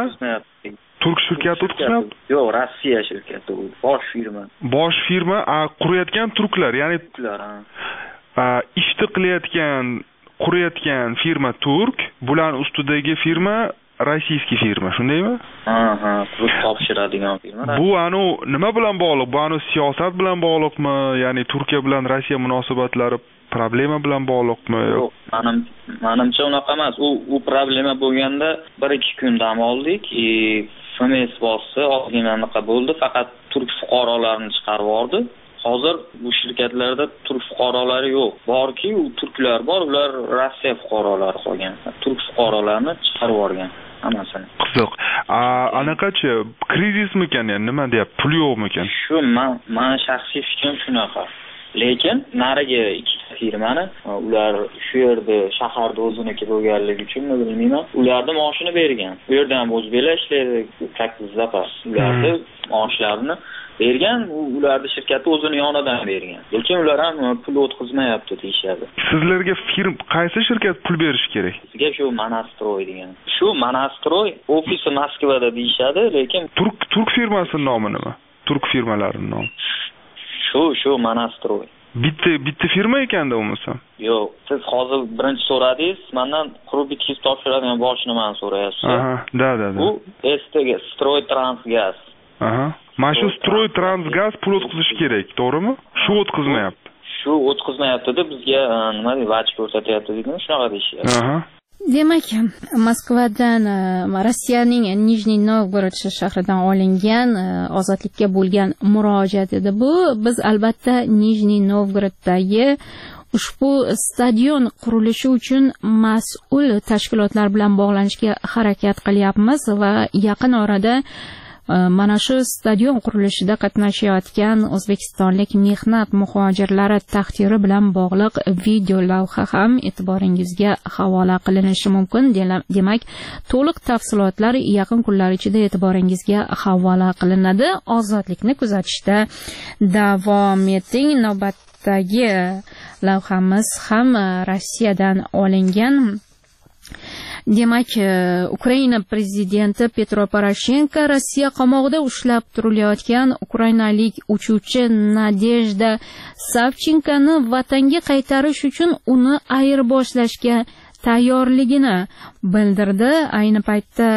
Speaker 13: turk shirkati o'tkazmayapti?
Speaker 12: Yo'q, Rossiya shirkati u, bosh firma.
Speaker 13: Bosh firma, a qurayotgan turklar, ya'ni
Speaker 12: turklar,
Speaker 13: ha. Ishni qilayotgan, qurayotgan firma turk, bular ustidagi firma rossiyskiy firma, shundaymi?
Speaker 12: Ha, ha, qurib topshiradigan firma.
Speaker 13: Bu anu nima bilan bog'liq? Bu anu siyosat bilan bog'liqmi? Ya'ni Turkiya bilan Rossiya munosabatlari problema bilan bog'liqmi?
Speaker 12: Yo'q, menim menimcha unaqa emas. U u problema bo'lganda bir ikki kun dam oldik. E, F M S bossi ozgina anaqa bo'ldi, faqat turk fuqarolarini chiqarib yubordi. Hozir bu shirkatlarda turk fuqarolari yo'q. Borki, u turklar bor, ular Rossiya fuqarolari qolgan. Turk fuqarolarini chiqarib yuborgan hammasini.
Speaker 13: Qiziq. A, anaqachi krizismikan, yani nima deyapti? Pul yo'qmikan?
Speaker 12: Shu men men shaxsiy fikrim shunaqa. Lekin nariga ikkita firmani, ular shu yerda shaharda o'ziniki bo'lganligi uchunmi bilmayman, ularga maoshini bergan. Bu yerda ham o'zbeklar ishlaydi, kaktus zapas. Ularga maoshlarini bergan, ularning shirkati o'zini yonidan bergan. Lekin ular ham pul o'tkazmayapti deyshadi.
Speaker 13: Sizlarga firm qaysi shirkat pul berish kerak?
Speaker 12: Sizga shu Manastroy degan. Shu Manastroy ofisi Moskvada deyshadi, lekin
Speaker 13: turk turk firmasining nomi nima? Turk firmalarining nomi.
Speaker 12: Shu shu Manastroy.
Speaker 13: Bitta bitta firma ekanda bo'lmasa?
Speaker 12: Yo'q, siz hozir birinchi so'radingiz, mendan qurib bitkiz topshiradigan boshini men so'rayapsiz.
Speaker 13: Aha, da da da.
Speaker 12: Bu S T G Stroy Transgaz.
Speaker 13: Aha. Mana shu Stroy Transgaz pul o'tkazish kerak, to'g'rimi? Shu o'tkazmayapti.
Speaker 12: Shu o'tkazmayapti-da, bizga nima deb vaj ko'rsatyapti deydimi, shunaqa deyishyapti.
Speaker 13: Aha.
Speaker 4: Demak, Moskvadan Rossiyaning Nijniy Novgorod shahridan olingan ozodlikka bo'lgan murojaat edi bu. Biz albatta Nijniy Novgoroddagi ushbu stadion qurilishi uchun mas'ul tashkilotlar bilan bog'lanishga harakat qilyapmiz va yaqin orada mana shu stadion qurilishida qatnashayotgan o'zbekistonlik mehnat muhojirlari taqdiri bilan bog'liq video lavha ham e'tiboringizga havola qilinishi mumkin. Demak, to'liq tafsilotlar yaqin kunlar ichida e'tiboringizga havola qilinadi. Ozodlikni kuzatishda davom eting. Navbatdagi lavhamiz ham Rossiyadan olingan. Demak, Ukraina prezidenti Petro Poroshenko Rossiya qamoqida ushlab turilayotgan ukrainalik uchuvchi Nadejda Savchenkoni vatanga qaytarish uchun uni ayirboshlashga tayyorligini bildirdi. Ayni paytda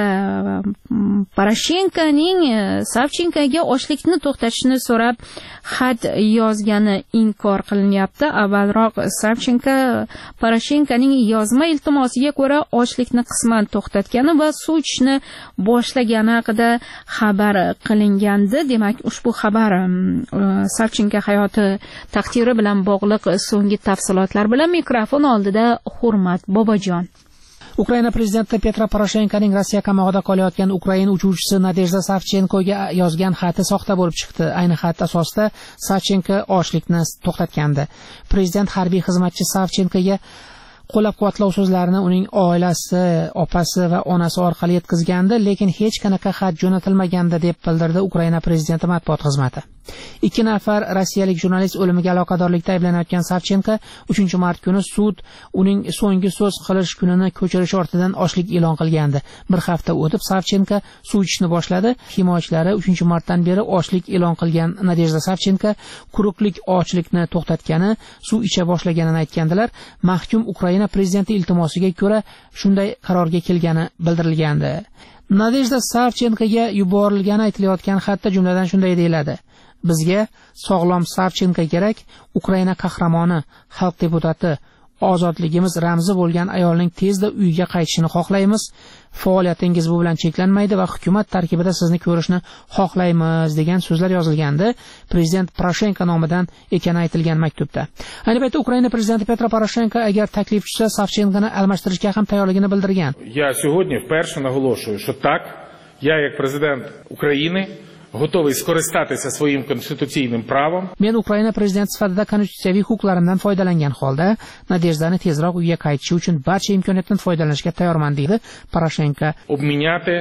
Speaker 4: Poroshenkoning Savchenkoga ochlikni to'xtatishni so'rab xat yozgani inkor qilinyapti. Avvalroq Savchenko Poroshenkoning yozma iltimosiga ko'ra ochlikni qisman to'xtatgani va suv ichishni boshlagani haqida xabar qilingandi. Demak, ushbu xabar Savchenko hayoti taqdiri bilan bog'liq so'nggi tafsilotlar bilan mikrofon oldida Hurmat Bobojon.
Speaker 3: Ukraina prezidenti Petro Poroshenkoning Rossiya qamoqida qolayotgan Ukraina uchuvchisi Nadejda Savchenkoga yozgan xati soxta bo'lib chiqdi. Ayni xat asosida Savchenko ochlikni to'xtatgandi. Prezident harbiy xizmatchi Savchenkoga qo'llab-quvvatlov so'zlarini uning oilasi, opasi va onasi orqali yetkazgandi, lekin hech qanaqa xat jo'natilmagandi deb bildirdi Ukraina prezidenti matbuot xizmati. Ikki nafar rossiyalik jurnalist o'limiga aloqadorlikda ayblanayotgan Savchenko uchinchi mart kuni sud uning so'nggi so'z qilish kunini ko'chirish ortidan ochlik e'lon qilgandi. Bir hafta o'tib Savchenko suv ichishni boshladi. Himoyachilari uchinchi martdan beri ochlik e'lon qilgan Nadejda Savchenko quruqlik ochlikni to'xtatgani, suv icha boshlaganini aytgandilar. Mahkum Ukraina prezidenti iltimosiga ko'ra shunday qarorga kelgani bildirilgandi. Nadejda Savchenkoga yuborilgani aytilayotgan xatda jumladan shunday deyiladi: Bizga sog'lom Savchenko kerak, Ukraina qahramoni, xalq deputati, ozodligimiz ramzi bo'lgan ayolning tezda uyiga qaytishini xohlaymiz. Faoliyatingiz bu bilan cheklanmaydi va hukumat tarkibida sizni ko'rishni xohlaymiz degan so'zlar yozilgandi. Prezident Poroshenko nomidan ekani aytilgan maktubda. Ayni paytda Ukraina prezidenti Petro Poroshenko agar taklif tushsa Savchenkoni almashtirishga ham tayyorligini bildirgan.
Speaker 14: Я сьогодні вперше наголошую, що так, я як президент України готовий скористатися своїм конституційним правом.
Speaker 3: Men Ukraina prezidenti sifatida konstitutsiyaviy huquqlarimdan foydalangan holda Nadejdani tezroq uyga qaytishi uchun barcha imkoniyatdan foydalanishga tayyorman deydi Poroshenko.
Speaker 14: Обміняти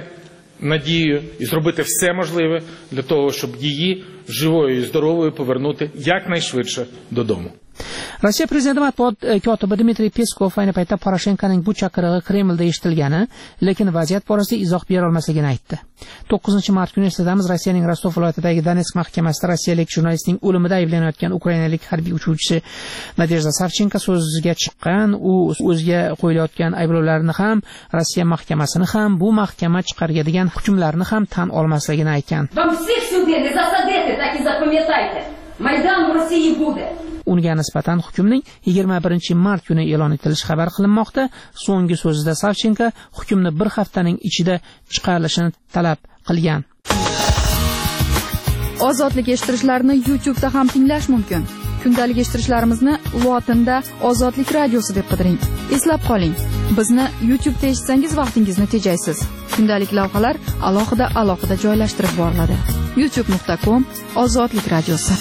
Speaker 14: надію і зробити все можливе для того, щоб її живою і здоровою повернути якнайшвидше додому.
Speaker 3: Rossiya prezidenti matbuot kotibi Dmitriy Peskov ayni paytda Poroshenkoning bu chaqirig'i Kremlda eshitilgani, lekin vaziyat borasida izoh bera olmasligini aytdi. to'qqizinchi mart kuni eslatamiz, Rossiyaning Rostov viloyatidagi Donetsk mahkamasida rossiyalik jurnalistning o'limida ayblanayotgan ukrainalik harbiy uchuvchisi Nadejda Savchenko so'zga chiqqan. U o'ziga qo'yilayotgan ayblovlarni ham, Rossiya mahkamasini ham, bu mahkama chiqaradigan hukmlarni ham tan olmasligini aytgan.
Speaker 15: Вам всіх сюди не засадити, так і запам'ятайте. Майдан в Росії буде.
Speaker 3: unga nisbatan hukmning yigirma birinchi mart kuni e'lon etilishi xabar qilinmoqda. So'nggi so'zida Savchenko hukmni bir haftaning ichida chiqarilishini talab qilgan.
Speaker 5: Ozodlik eshittirishlarni YouTube'da ham tinglash mumkin. Kundalik eshittirishlarimizni lotinda Ozodlik radiosi deb qidiring. Eslab qoling, bizni YouTube'da eshitsangiz vaqtingizni tejaysiz. Kundalik lavhalar alohida alohida joylashtirib boriladi. youtube nuqta com Ozodlik radiosi.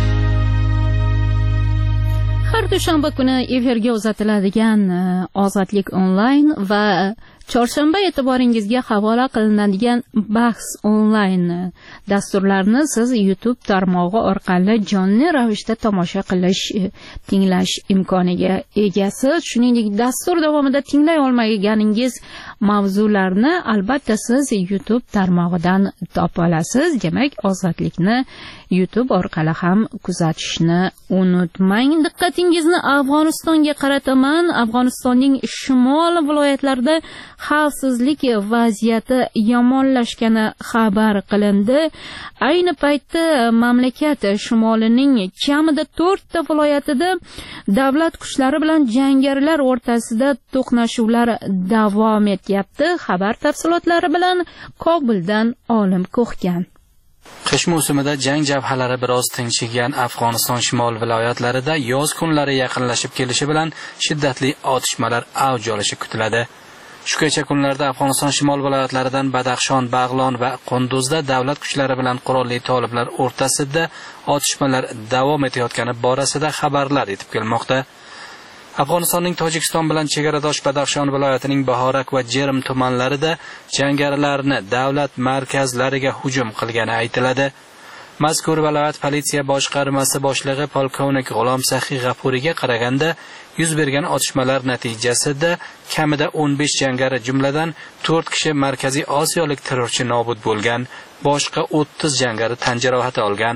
Speaker 4: Har dushanba kuni efirga uzatiladigan Ozodlik onlayn va chorshanba e'tiboringizga havola qilinadigan bahs onlayn dasturlarni siz YouTube tarmog'i orqali jonli ravishda tomosha qilish, tinglash imkoniga egasiz. Shuningdek, dastur davomida tinglay olmaganingiz mavzularni albatta siz YouTube tarmog'idan topa olasiz. Demak, Ozodlikni YouTube orqali ham kuzatishni unutmang. Diqqatingizni Afg'onistonga qarataman. Afg'onistonning shimol viloyatlarida xavfsizlik vaziyati yomonlashgani xabar qilindi. Ayni paytda mamlakat shimolining kamida to'rtta viloyatida davlat kuchlari bilan jangarilar o'rtasida to'qnashuvlar davom etyapti. Xabar tafsilotlari bilan Kobuldan Olim Ko'xgan.
Speaker 15: Qish mavsumida jang jabhalari biroz tinchigan Afg'oniston shimol viloyatlarida yoz kunlari yaqinlashib kelishi bilan shiddatli otishmalar avj olishi kutiladi. Shu kecha kunlarda Afg'oniston shimol viloyatlaridan Badaxshon, Bag'lon va Qunduzda davlat kuchlari bilan qurolli toliblar o'rtasida otishmalar davom etayotgani borasida xabarlar yetib kelmoqda. Afg'onistonning Tojikiston bilan chegaradosh Badaxshon viloyatining Bahorak va Jerim tumanlarida jangarilarni davlat markazlariga hujum qilgani aytiladi. Mazkur viloyat politsiya boshqarmasi boshlig'i polkovnik G'ulom Saxiy G'afuriga qaraganda, yuz bergan otishmalar natijasida kamida o'n besh jangari jumladan to'rt kishi Markaziy Osiyolik terrorchi nobud bo'lgan, boshqa o'ttiz jangari tan jarohati olgan.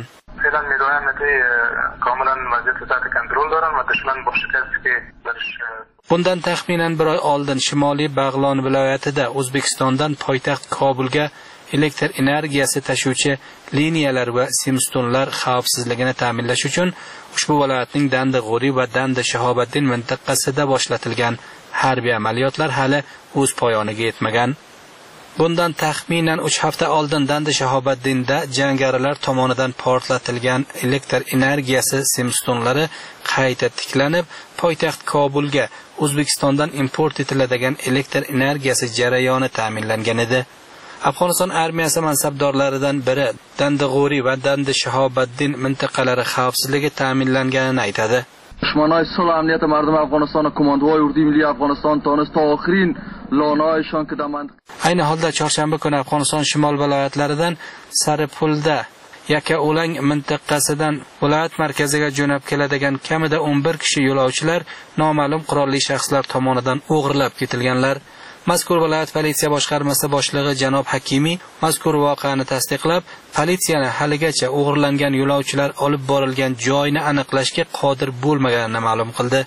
Speaker 15: Bundan taxminan bir oy oldin Shimoliy Bag'lon viloyatida O'zbekistondan poytaxt Kobulga elektr energiyasi tashuvchi liniyalar va simstonlar xavfsizligini ta'minlash uchun ushbu viloyatning Dandi-G'ori va Dandi-Shahobaddin mintaqasida boshlatilgan harbiy amaliyotlar hali o'z poyoniga yetmagan. Bundan taxminan uch hafta oldin Dandi-Shahobaddinda jangarilar tomonidan portlatilgan elektr energiyasi simstonlari qayta tiklanib, poytaxt Kobulga O'zbekistondan import etiladigan elektr energiyasi jarayoni ta'minlangan edi. Afg'oniston armiyasi mansabdorlaridan biri Dandi-G'ori va Dandi-Shahobaddin mintaqalari xavfsizligi ta'minlanganini aytadi.
Speaker 16: Dushmanlar sulh amniyati mardum Afg'oniston komandovoy urdi milliy Afg'oniston tonis ta oxirin lonoyshon ki damand.
Speaker 15: Ayni holda chorshanba kuni Afg'oniston shimol viloyatlaridan Saripulda Yakao'lang mintaqasidan viloyat markaziga jo'nab keladigan kamida o'n bir kishi yo'lovchilar noma'lum qurolli shaxslar tomonidan o'g'irlab ketilganlar. Mazkur viloyat politsiya boshqarmasi boshlig'i janob Hakimiy mazkur voqeani tasdiqlab, politsiyani haligacha o'g'irlangan yo'lovchilar olib borilgan joyni aniqlashga qodir bo'lmaganini ma'lum qildi.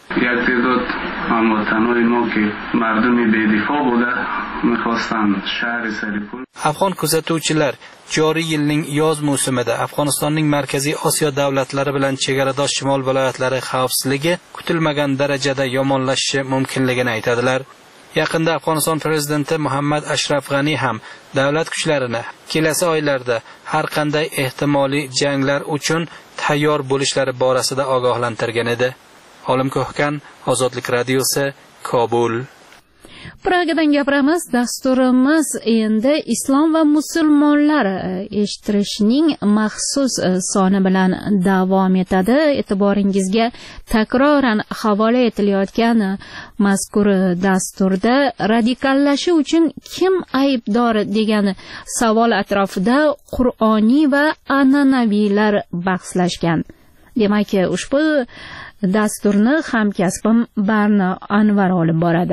Speaker 15: Afg'on kuzatuvchilar joriy yilning yoz mavsumida Afg'onistonning Markaziy Osiyo davlatlari bilan chegaradosh shimol viloyatlari xavfsizligi kutilmagan darajada yomonlashishi mumkinligini aytadilar. Yaqinda Afg'oniston prezidenti Muhammad Ashraf G'ani ham davlat kuchlarini kelasi oylarda har qanday ehtimoliy janglar uchun tayyor bo'lishlari borasida ogohlantirgan edi. Olim Ko'xgan, Ozodlik radiosi, Kobul.
Speaker 4: Pragadan gapiramiz. Dasturimiz endi islom va musulmonlar eshittirishning maxsus soni bilan davom etadi. E'tiboringizga takroran havola etilayotgan mazkur dasturda radikallashish uchun kim aybdor degan savol atrofida Qur'oniy va an'anaviylar bahslashgan. Demak, ushbu dasturni hamkasbim Barno Anvar olib boradi.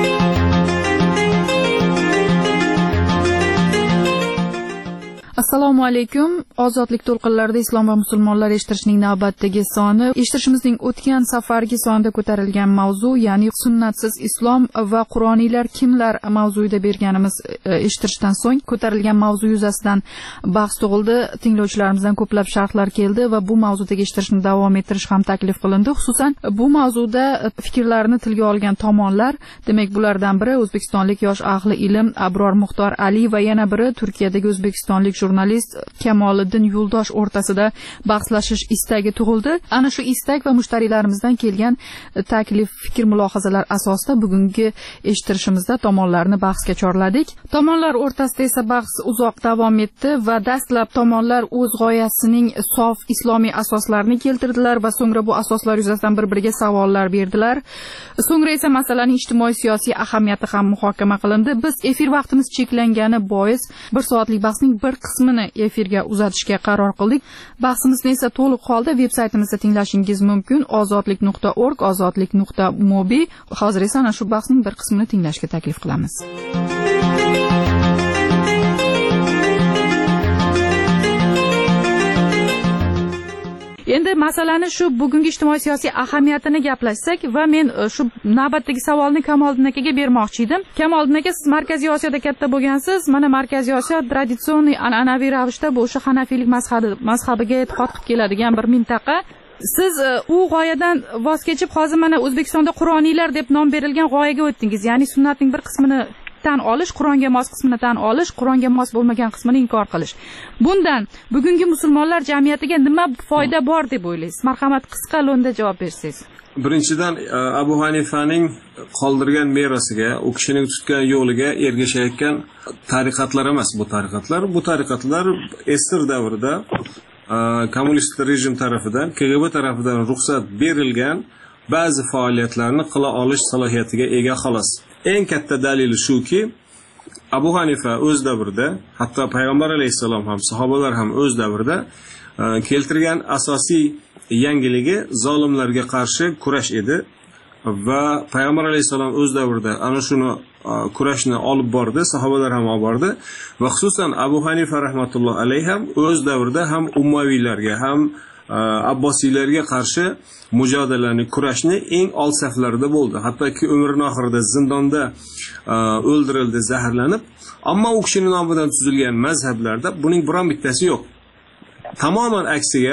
Speaker 5: Assalomu Assalomu alaykum. Ozodlik to'lqinlarida islom va musulmonlar eshittirishning navbatdagi soni, eshittirishimizning o'tgan safargi sonida ko'tarilgan mavzu, ya'ni sunnatsiz islom va qur'oniylar kimlar mavzuida berganimiz eshittirishdan so'ng ko'tarilgan mavzu yuzasidan bahs tug'ildi. Tinglovchilarimizdan ko'plab sharhlar keldi va bu mavzudagi eshittirishni davom ettirish ham taklif qilindi. Xususan, bu mavzuda fikrlarini tilga olgan tomonlar, demak bulardan biri o'zbekistonlik yosh ahli ilm Abror Muxtor Ali va yana biri Turkiyadagi o'zbekistonlik jurnalist Kamoliddin Yo'ldosh o'rtasida bahslashish istagi tug'ildi. Ana shu istak va mushtariylarimizdan kelgan taklif, fikr, mulohazalar asosida bugungi eshittirishimizda tomonlarni bahsga chorladik. Tomonlar o'rtasida esa bahs uzoq davom etdi va dastlab tomonlar o'z g'oyasining sof islomiy asoslarini keltirdilar va so'ngra bu asoslar yuzasidan bir-biriga savollar berdilar. So'ngra esa masalaning ijtimoiy siyosiy ahamiyati ham muhokama qilindi. Biz efir vaqtimiz cheklangani bois bir soatlik bahsning bir qismini efirga uzatishga qaror qildik. Bahsimizni esa to'liq holda veb-saytimizda tinglashingiz mumkin. ozodlik nuqta org, ozodlik nuqta mobi. Hozir esa ana shu bahsning bir qismini tinglashga taklif qilamiz. Endi masalani shu bugungi ijtimoiy siyosiy ahamiyatini gaplashsak va men shu navbatdagi savolni Kamoliddin akaga bermoqchi edim. Kamoliddin aka, siz Markaziy Osiyoda katta bo'lgansiz. Mana Markaziy Osiyo traditsion an'anaviy ravishda bu o'sha Hanafiylik mazhabi mazhabiga e'tiqod qilib keladigan bir mintaqa. Siz u g'oyadan voz kechib hozir mana O'zbekistonda Qur'oniylar deb nom berilgan g'oyaga o'tdingiz. Ya'ni sunnatning bir qismini tan olish, Qur'onga mos qismini tan olish, Qur'onga mos bo'lmagan qismini inkor qilish. Bundan bugungi musulmonlar jamiyatiga nima foyda bor deb o'ylaysiz? Marhamat, qisqa lo'nda javob bersangiz.
Speaker 17: Birinchidan, Abu Hanifaning qoldirgan merosiga, u kishining tutgan yo'liga ergashayotgan tariqatlar emas bu tariqatlar. Bu tariqatlar Esir davrida kommunist rejim tarafidan, K G B tarafidan ruxsat berilgan ba'zi faoliyatlarni qila olish salohiyatiga ega xolos. Eng katta dalili shuki, Abu Hanifa o'z davrida, hatto payg'ambar alayhisalom ham, sahobalar ham o'z davrida keltirgan asosiy yangiligi zolimlarga qarshi kurash edi va payg'ambar alayhisalom o'z davrida ana shuni kurashni olib bordi, sahobalar ham olib bordi va xususan Abu Hanifa rahmatullohi alayhi ham o'z davrida ham ummaviylarga ham Abbosiylarga qarshi mujodalani, kurashni eng old saflarida bo'ldi. Hattoki umrining oxirida zindonda o'ldirildi, zaharlanib. Ammo u kishining nomidan tuzilgan mazhablarda buning biron bittasi yo'q. Tamoman aksiga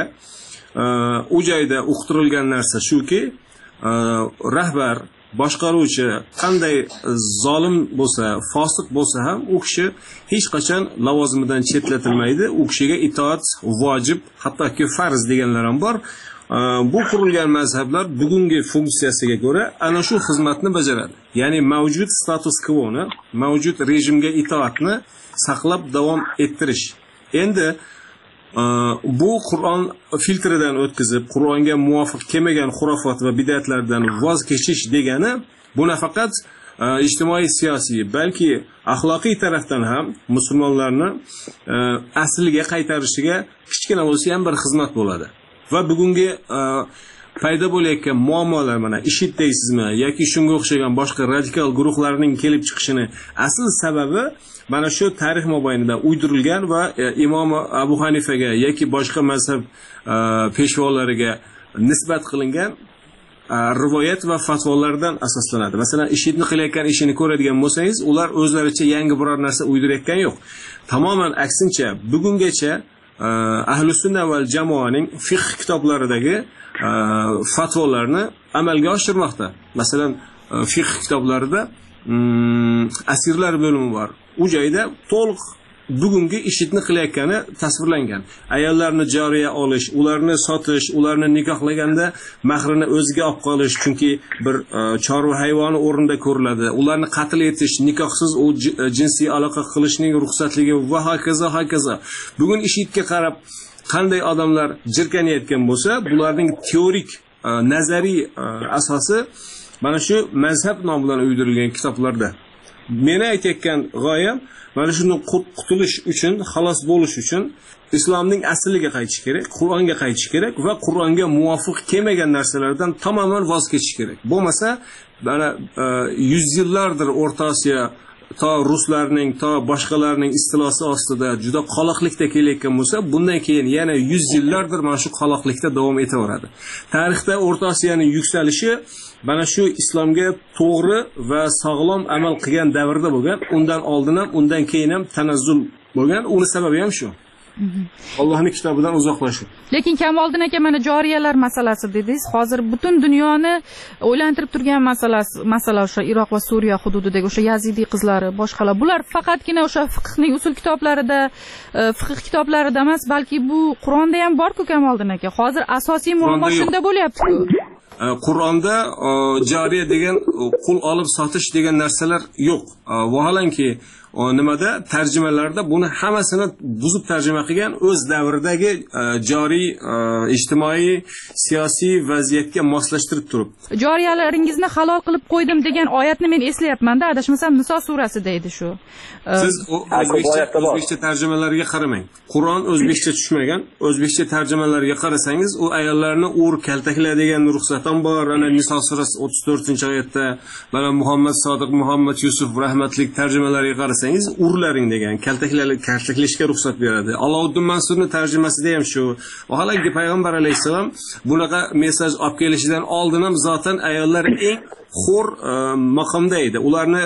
Speaker 17: u joyda uqtirilgan narsa shuki, rahbar, boshqaruvchi qanday zolim bo'lsa, fosiq bo'lsa ham u kishi hech qachon lavozimidan chetlatilmaydi. U kishiga itoat vojib, hattoki farz deganlar ham bor. Bu qurilgan mazhablar bugungi funksiyasiga ko'ra ana shu xizmatni bajaradi. Ya'ni mavjud status quo-ni, mavjud rejimga itoatni saqlab davom ettirish. Endi bu Qur'on filtridan o'tkazib, Qur'onga muvofiq kelmagan xurofot va bidatlardan voz kechish degani bu nafaqat ijtimoiy siyosiy, balki axloqiy tarafdan ham musulmonlarni asliga qaytarishiga kichkina bo'lsa ham bir xizmat bo'ladi. Va bugungi paydo bo'layotgan muammolar, mana IShID deysizmi yoki shunga o'xshagan boshqa radikal guruhlarning kelib chiqishini asl sababi mana shu tarix mobaynida uydirilgan va Imom Abu Hanifaga yoki boshqa mazhab peshvolariga nisbat qilingan rivoyat va fatvolardan asoslanadi. Masalan, IShIDni qilayotgan ishini ko'radigan bo'lsangiz, ular o'zlaricha yangi biror narsa uydirayotgan yo'q. Tamoman aksincha, bugungacha Ahli sunna val jamoaning fiqh kitoblaridagi fatvolarni amalga oshirmoqda. Masalan, fiqh kitoblarida asirlar bo'limi bor. U joyda to'liq bugungi IShIDni qilayotgani tasvirlangan. Ayollarni joriya olish, ularni sotish, ularni nikohlaganda mahrini o'ziga olib qolish, chunki bir chorva hayvoni o'rinda ko'riladi. Ularni qatl etish, nikohsiz u jinsiy aloqa qilishning ruxsatligi va hokazo hokazo. Bugun IShIDga qarab qanday odamlar jirkanayotgan bo'lsa, bularning teorik, nazariy asosi mana shu mazhab nomidan uydirilgan kitoblarda. Meni aytayotgan g'oyam mana shundan qutulish uchun, xalos bo'lish uchun islomning asliga qaytish kerak, Qur'onga qaytish kerak va Qur'onga muvofiq kelmagan narsalardan tamoman voz kechish kerak. Bo'lmasa, mana yuz yillardir O'rta Osiyo to ruslarning to boshqalarning istilosi ostida juda qoloqlikda kelayotgan bo'lsa, bundan keyin yana yuz yillardir mana shu qoloqlikda davom etaveradi. Tarixda O'rta Osiyoning yuksalishi mana shu islomga to'g'ri va sog'lom amal qilgan davrda bo'lgan. Undan oldin ham, undan keyin ham tanazzul bo'lgan. Uni sababi ham shu. Allohning kitobidan uzoqlashuv.
Speaker 5: Lekin Kamoliddin aka, mana joriyalar masalasi dedingiz. Hozir butun dunyoni o'ylantirib turgan masalasi, masala o'sha Iroq va Suriya hududidagi o'sha Yazidiy qizlari, boshqalar. Bular faqatgina o'sha fiqhning usul kitoblarida, fiqh kitoblarida emas, balki bu Qur'onda ham bor-ku Kamoliddin aka. Hozir asosiy muammo shunda bo'lyapti-ku.
Speaker 17: Qur'onda joriya degan qul olib sotish degan narsalar yo'q. Vaholanki nimada tarjimalarda buni hammasini buzib tarjima qilgan, o'z davridagi joriy ijtimoiy siyosiy vaziyatga moslashtirib turib.
Speaker 5: Joriyalaringizni halol qilib qo'ydim degan oyatni men eslayapman-da, adashmasam Niso surasida edi shu.
Speaker 17: Siz o'zbekcha o'zbekcha tarjimalarga qaramang. Qur'on o'zbekcha tushmagan, o'zbekcha tarjimalarga qarasangiz, u ayollarni ur kaltaklaydigan ruxsat ham bor. Ana Niso surasi o'ttiz to'rtinchi oyatda, mana Muhammad Sodiq, Muhammad Yusuf rahmatlik tarjimalariga qarasangiz, urlaring degan, kaltaklashga kaltaklashga ruxsat beradi. Alovuddin Mansurning tarjimasida ham shu. Vaholanki payg'ambar alayhisalom bunaqa mesaj olib kelishidan oldin ham zotan ayollar eng xo'r maqomda edi. Ularni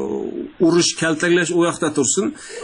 Speaker 17: urish, kaltaklash u yoqda tursin,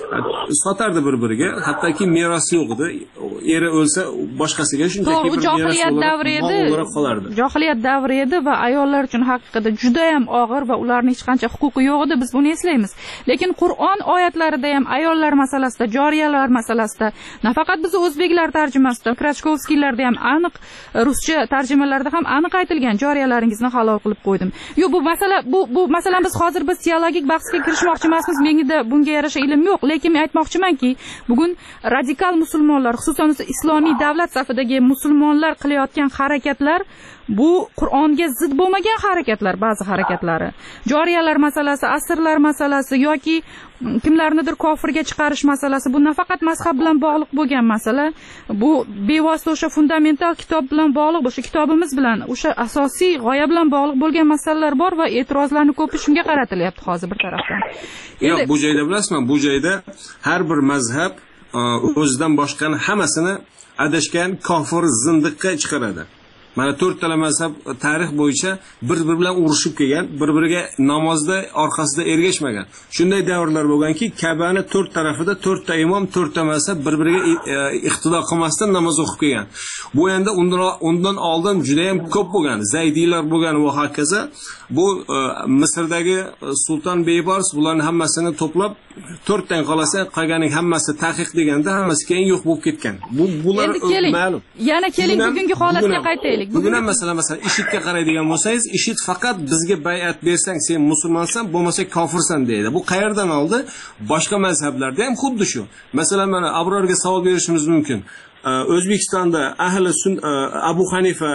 Speaker 17: sotardi bir-biriga. Hattoki meros yo'q edi. Eri o'lsa boshqasiga shunchaki bir
Speaker 5: johiliyat davri edi. Johiliyat davri edi va ayollar uchun haqiqatda juda ham og'ir va ularning hech qancha huquqi yo'q edi, biz buni eslaymiz. Lekin Qur'on oyatlarida ham ayollar masalasida, joriyalar masalasida, nafaqat biz o'zbeklar tarjimasida, Krachkovskiylarda ham aniq, ruscha tarjimalarda ham aniq aytilgan, joriyalaringizni halol qilib qo'ydim. Yo'q, bu masala bu bu masalan biz hozir biz teologik bahsga kirishmoqchi emasmiz. Menga bunga yarasha ilm yo'q, lekin men aytmoqchimanki, bugun radikal musulmonlar, xususan islomiy davlat safidagi musulmonlar qilayotgan harakatlar bu Qur'onga zid bo'lmagan harakatlar, ba'zi harakatlari. Joriyalar masalasi, asrlar masalasi yoki kimlarnidir kofirga chiqarish masalasi, bu nafaqat mazhab bilan bog'liq bo'lgan masala, bu bevosita o'sha fundamental kitob bilan bog'liq, o'sha kitobimiz bilan, o'sha asosiy g'oya bilan bog'liq bo'lgan masalalar bor va e'tirozlarni ko'pi shunga qaratilyapti hozir bir tarafdan.
Speaker 17: Yo'q, bu joyda bilasizmi, bu joyda har bir mazhab o'zidan boshqani hammasini adashgan kofir zindiqqa chiqaradi. Mana to'rttala mazhab tarix bo'yicha bir-biri bilan urushib kelgan, bir-biriga namozda orqasida ergashmagan. Shunday davrlar bo'lganki, Ka'bani to'rt tarafida to'rtta imom, to'rtta mazhab bir-biriga iqtido qilmasdan namoz o'qib kelgan. Bu endi undan undan oldin juda ham ko'p bo'lgan. Zaydiylar bo'lgan va hokazo. Bu Misrdagi sulton Beybars bularni hammasini to'plab to'rtdan qolasa, qolganining hammasi taqiq deganda hammasi keyin yo'q bo'lib ketgan. Bu bular ma'lum.
Speaker 5: Yana keling bugungi holatga qaytaylik.
Speaker 17: Bugun ham masalan, masalan, IShIDga qaraydigan bo'lsangiz, IShID faqat bizga bay'at bersang, sen musulmonsan, bo'lmasa kofirsan deydi. Bu qayerdan oldi? Boshqa mazhablarda ham xuddi shu. Masalan, mana Abrorga savol berishimiz mumkin. O'zbekistonda ahli sun Abu Hanifa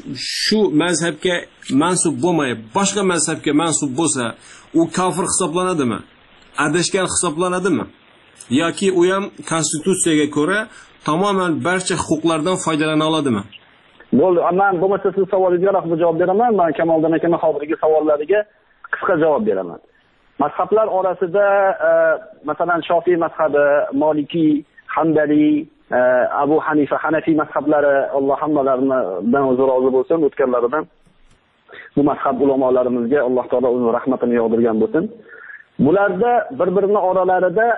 Speaker 17: shu mazhabga mansub bo'lmay, boshqa mazhabga mansub bo'lsa, u kofir hisoblanadimi? Adashgan hisoblanadimi? Yoki u ham konstitutsiyaga ko'ra tamoman barcha huquqlardan foydalana oladimi?
Speaker 18: Bo'ldi. Men bo'lmasa siz savolingizga rahmat javob beraman. Men Kamoliddin akaning hozirgi savollariga qisqa javob beraman. Mazhablar orasida masalan Shofiy mazhabi, Maliki, Hanbali, Abu Hanifa, Hanafi mazhablari, Alloh hammalarini o'zi rozi bo'lsin, o'tganlaridan. Bu mazhab ulamolarimizga Alloh taolo o'zining rahmatini yog'dirgan bo'lsin. Bularda bir-birining oralarida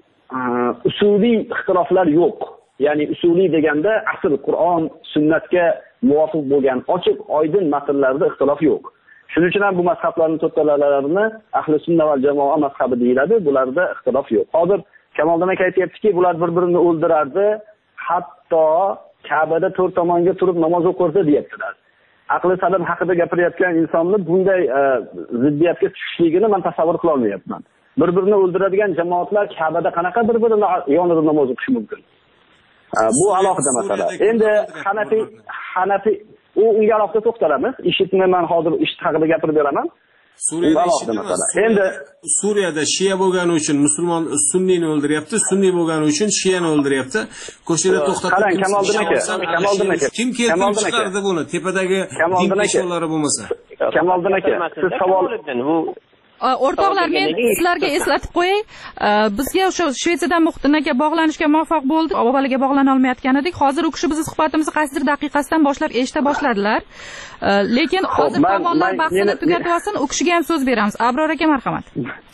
Speaker 18: usuliy ixtiloflar yo'q. Ya'ni usuliy deganda asl Qur'on, sunnatga muvofiq bo'lgan ochiq, oydin matnlarda ixtilof yo'q. Shuning uchun ham bu mazhablarning to'rtalalarini ahli sunna va jamoa mazhabi deyiladi. Bularda ixtilof yo'q. Hozir Kamoliddin aka aytayaptiki, bular bir-birini o'ldirardi, hatto Ka'bada to'rt tomonga turib namoz o'qirdi deyaptilar. Aqli salim haqida gapirayotgan insonni bunday ziddiyatga tushishligini men tasavvur qila olmayapman. Bir-birini o'ldiradigan jamoatlar Ka'bada qanaqa bir-birini yonida namoz o'qishi mumkin? Bu alohida masala. Endi Hanafi Hanafi u unga alohida to'xtalamiz. IShIDni men hozir IShID haqida gapirib beraman.
Speaker 17: Suriyada endi Suriyada Shia bo'lgani uchun musulmon sunnini o'ldiryapti, sunniy bo'lgani uchun Shiani o'ldiryapti. Ko'chada to'xtatib
Speaker 18: qarang, Kamoliddin aka, Kamoliddin aka.
Speaker 17: Kim keltirib chiqardi buni? Tepadagi din peshvolari bo'lmasa.
Speaker 18: Kamoliddin aka, siz savol
Speaker 19: bu
Speaker 5: O'rtoqlar, men sizlarga eslatib qo'yay, bizga o'sha Shvetsiyadan Muhitdin aka bog'lanishga muvaffaq bo'ldik. Avvaliga bog'lana olmayotgan edik. Hozir u kishi bizni suhbatimizni qaysidir daqiqasidan boshlab eshita boshladilar. Lekin hozir tomonlar bahsini tugatib olsin, u kishiga ham so'z beramiz. Abror aka, marhamat.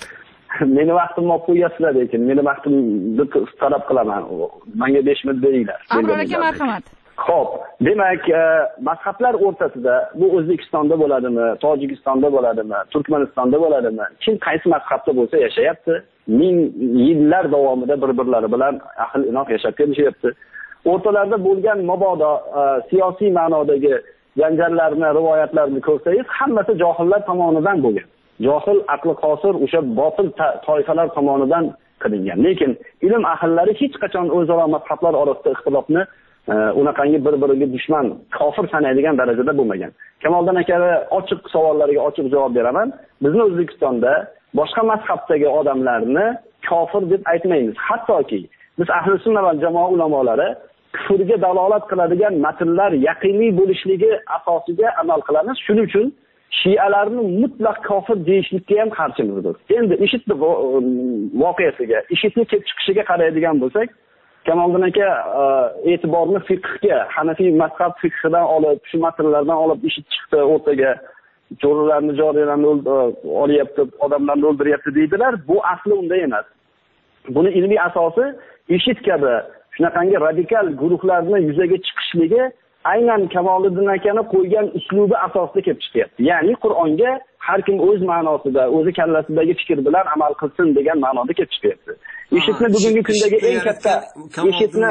Speaker 18: Meni vaqtimni olib qo'yasizlar, lekin meni vaqtimni talab qilaman. Menga besh minut beringlar.
Speaker 5: Abror aka, marhamat.
Speaker 18: Xo'p, demak, mazhablar o'rtasida bu O'zbekistonda bo'ladimi, Tojikistonda bo'ladimi, Turkmanistonda bo'ladimi, kim qaysi mazhabda bo'lsa yashayapti. Ming yillar davomida bir-birlari bilan ahil inoq yashab kelishyapti. O'rtalarida bo'lgan mabodo siyosiy ma'nodagi janjallarni, rivoyatlarni ko'rsangiz, hammasi johillar tomonidan bo'lgan. Johil, aqli qosir o'sha botil toifalar tomonidan qilingan. Lekin ilm ahllari hech qachon o'zaro mazhablar orasida ixtilofni unaqangi bir-biriga dushman, kofir sanaydigan darajada bo'lmagan. Kamoliddin aka ochiq savollariga ochiq javob beraman. Bizni O'zbekistonda boshqa mazhabdagi odamlarni kofir deb aytmaymiz. Hattoki biz ahli sunna va jamoa ulamolari kufrga dalolat qiladigan matnlar yaqiniy bo'lishligi asosiga amal qilamiz. Shuning uchun shialarni mutlaq kofir deyishlikka ham qarshimizdir. Endi IShIDni voqeasiga, IShIDni kelib chiqishiga qaraydigan bo'lsak, Kamoliddin aka e'tiborni fiqhga, Hanafiy mazhab fiqhidan olib, shu matnlardan olib IShID chiqdi o'rtaga, jo'ralarni, joriyalarni olyapti, odamlarni o'ldiryapti deydilar. Bu asli unday emas. Buni ilmiy asosi IShID kabi shunaqangi radikal guruhlarning yuzaga chiqishligi aynan Kamoliddin akani qo'ygan uslubi asosida kelib chiqyapti. Ya'ni Qur'onga har kim o'z ma'nosida, o'zi kallasidagi fikr bilan amal qilsin degan ma'noda kelib chiqyapti. IShIDni bugungi kundagi eng katta IShIDni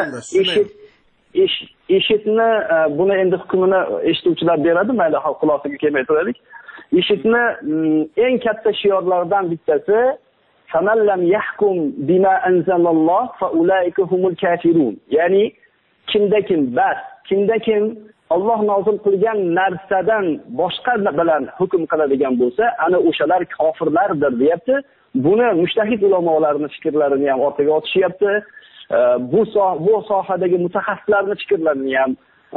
Speaker 18: IShID IShIDni buni endi hukmini eshituvchilar beradi, mayli xulosaga kelmay turaylik. IShIDni eng katta shiorlaridan bittasi "Faman lam yahkum bima anzalalloh fa ulaika humul kafirun." Ya'ni kimda kim bas, kimda kim Alloh nozil qilgan narsadan boshqa bilan hukm qiladigan bo'lsa, ana o'shalar kofirlardir, deyapti. Buni mushtahid ulamolarning fikrlarini ham ortiga otishyapti. Bu bu sohadagi mutaxassislarning fikrlarini ham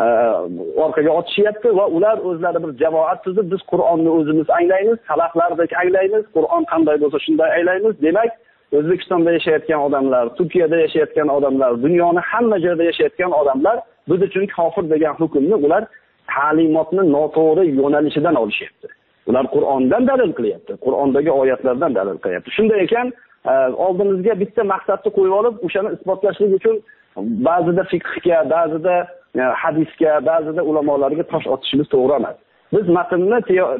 Speaker 18: orqaga otishyapti va ular o'zlari bir jamoat tuzib, biz Qur'onni o'zimiz anglaymiz, salaflardek anglaymiz, Qur'on qanday bo'lsa shunday anglaymiz. Demak, O'zbekistonda yashayotgan odamlar, Turkiyada yashayotgan odamlar, dunyoning hamma joyida yashayotgan odamlar biz uchun kofir degan hukmni ular ta'limotni noto'g'ri yo'nalishidan olishyapti. Ular Qur'ondan dalil qilyapti, Qur'ondagi oyatlardan dalil qilyapti. Shunday ekan, oldimizga bitta maqsadni qo'yib olib, o'shani isbotlashlik uchun ba'zida fiqhga, ba'zida hadisga, ba'zida ulamolarga tosh otishimiz to'g'ri emas. Biz matnni,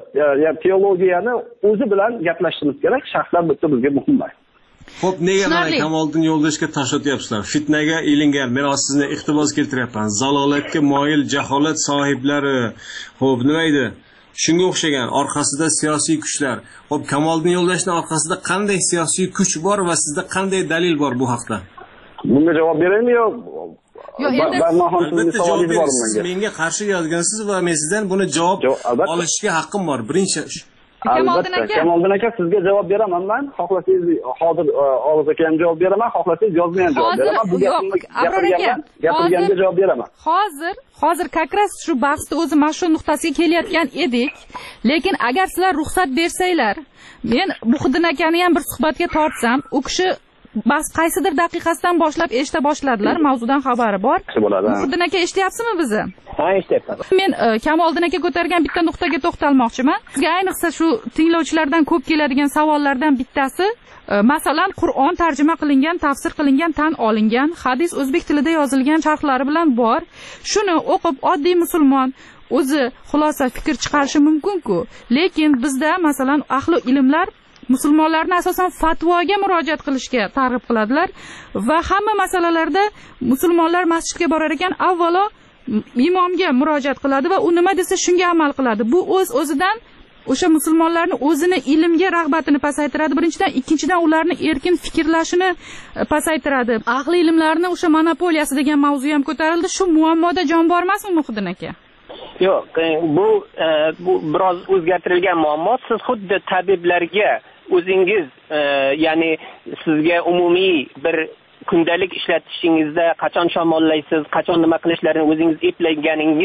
Speaker 18: teologiyani o'zi bilan gaplashishimiz kerak, shaxslar bitta bizga muhim emas.
Speaker 17: Xo'p, nega mana Kamoliddin Yo'ldoshga tosh otyapsizlar? Fitnaga ilingan, men sizni iqtibos keltiryapman. Zalolatga moyil jaholat sohiblari. Xo'p, nima edi? Shunga o'xshagan orqasida siyosiy kuchlar. Xo'p, Kamoliddin Yo'ldoshning orqasida qanday siyosiy kuch bor va sizda qanday dalil bor bu haqda?
Speaker 18: Bunga javob beraymi yo?
Speaker 5: Yo'q, endi
Speaker 17: albatta javob berasiz. Siz menga qarshi yozgansiz va men sizdan buni javob olishga haqqim bor. Birinchi
Speaker 18: Kamoliddin aka, Kamoliddin aka sizga javob beraman men. Xohlasangiz hozir Ovoz aka ham javob beraman, xohlasangiz yozma ham javob beraman. Bu gapimni gapirganman, gapirganda javob beraman.
Speaker 5: Hozir, hozir kakras shu bahsda o'zi mashhur nuqtasiga kelayotgan edik. Lekin agar sizlar ruxsat bersanglar, men Muhiddin akani ham bir suhbatga tortsam, u kishi bas qaysidir daqiqasidan boshlab eshita boshladilar, mavzudan xabari bor. Muhiddin aka eshityapsizmi bizni?
Speaker 18: Ha, eshityapman.
Speaker 5: Men Kamoliddin aka ko'targan bitta nuqtaga to'xtalmoqchiman. Sizga ayniqsa shu tinglovchilardan ko'p keladigan savollardan bittasi, masalan, Qur'on tarjima qilingan, tafsir qilingan, tan olingan, hadis o'zbek tilida yozilgan sharhlari bilan bor. Shuni o'qib oddiy musulmon o'zi xulosa fikr chiqarishi mumkin-ku. Lekin bizda masalan ahli ilmlar musulmonlarni asosan fatvoga murojaat qilishga targ'ib qiladilar va hamma masalalarda musulmonlar masjidga borar ekan, avvalo imomga murojaat qiladi va u nima desa shunga amal qiladi. Bu o'z o'zidan o'sha musulmonlarni o'zini ilmga rag'batini pasaytiradi. Birinchidan, ikkinchidan ularni erkin fikrlashini pasaytiradi. Ahli ilmlarni o'sha monopoliyasi degan mavzu ham ko'tarildi. Shu muammoda jon bormasmi Muhiddin aka?
Speaker 19: Yo'q, bu bu biroz o'zgartirilgan muammo. Siz xuddi tabiblarga o'zingiz, ya'ni sizga umumiy bir kundalik ishlatishingizda qachon shamollaysiz, qachon nima qilishlarini o'zingiz eplaganingiz,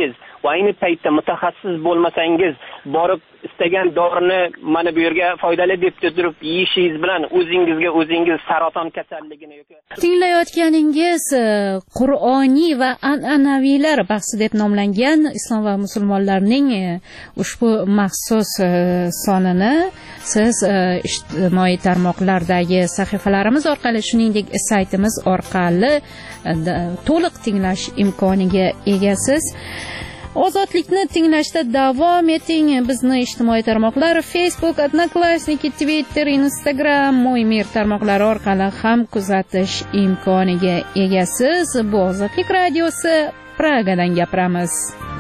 Speaker 19: va ayni paytda mutaxassis bo'lmasangiz borib istagan dorini mana bu yerga foydali deb turib yeyishingiz bilan o'zingizga o'zingiz saraton kasalligini yoki
Speaker 4: tinglayotganingiz Qur'oniy va an'anaviylar bahsi deb nomlangan islom va musulmonlarning ushbu maxsus sonini siz ijtimoiy tarmoqlardagi sahifalarimiz orqali shuningdek saytimiz orqali to'liq tinglash imkoniga egasiz. Ozodlikni tinglashda davom eting. Bizni ijtimoiy tarmoqlar Facebook, Odnoklassniki, Twitter, Instagram, Mo'ymir tarmoqlari orqali ham kuzatish imkoniga egasiz. Bu Ozodlik radiosi, Pragadan gapiramiz.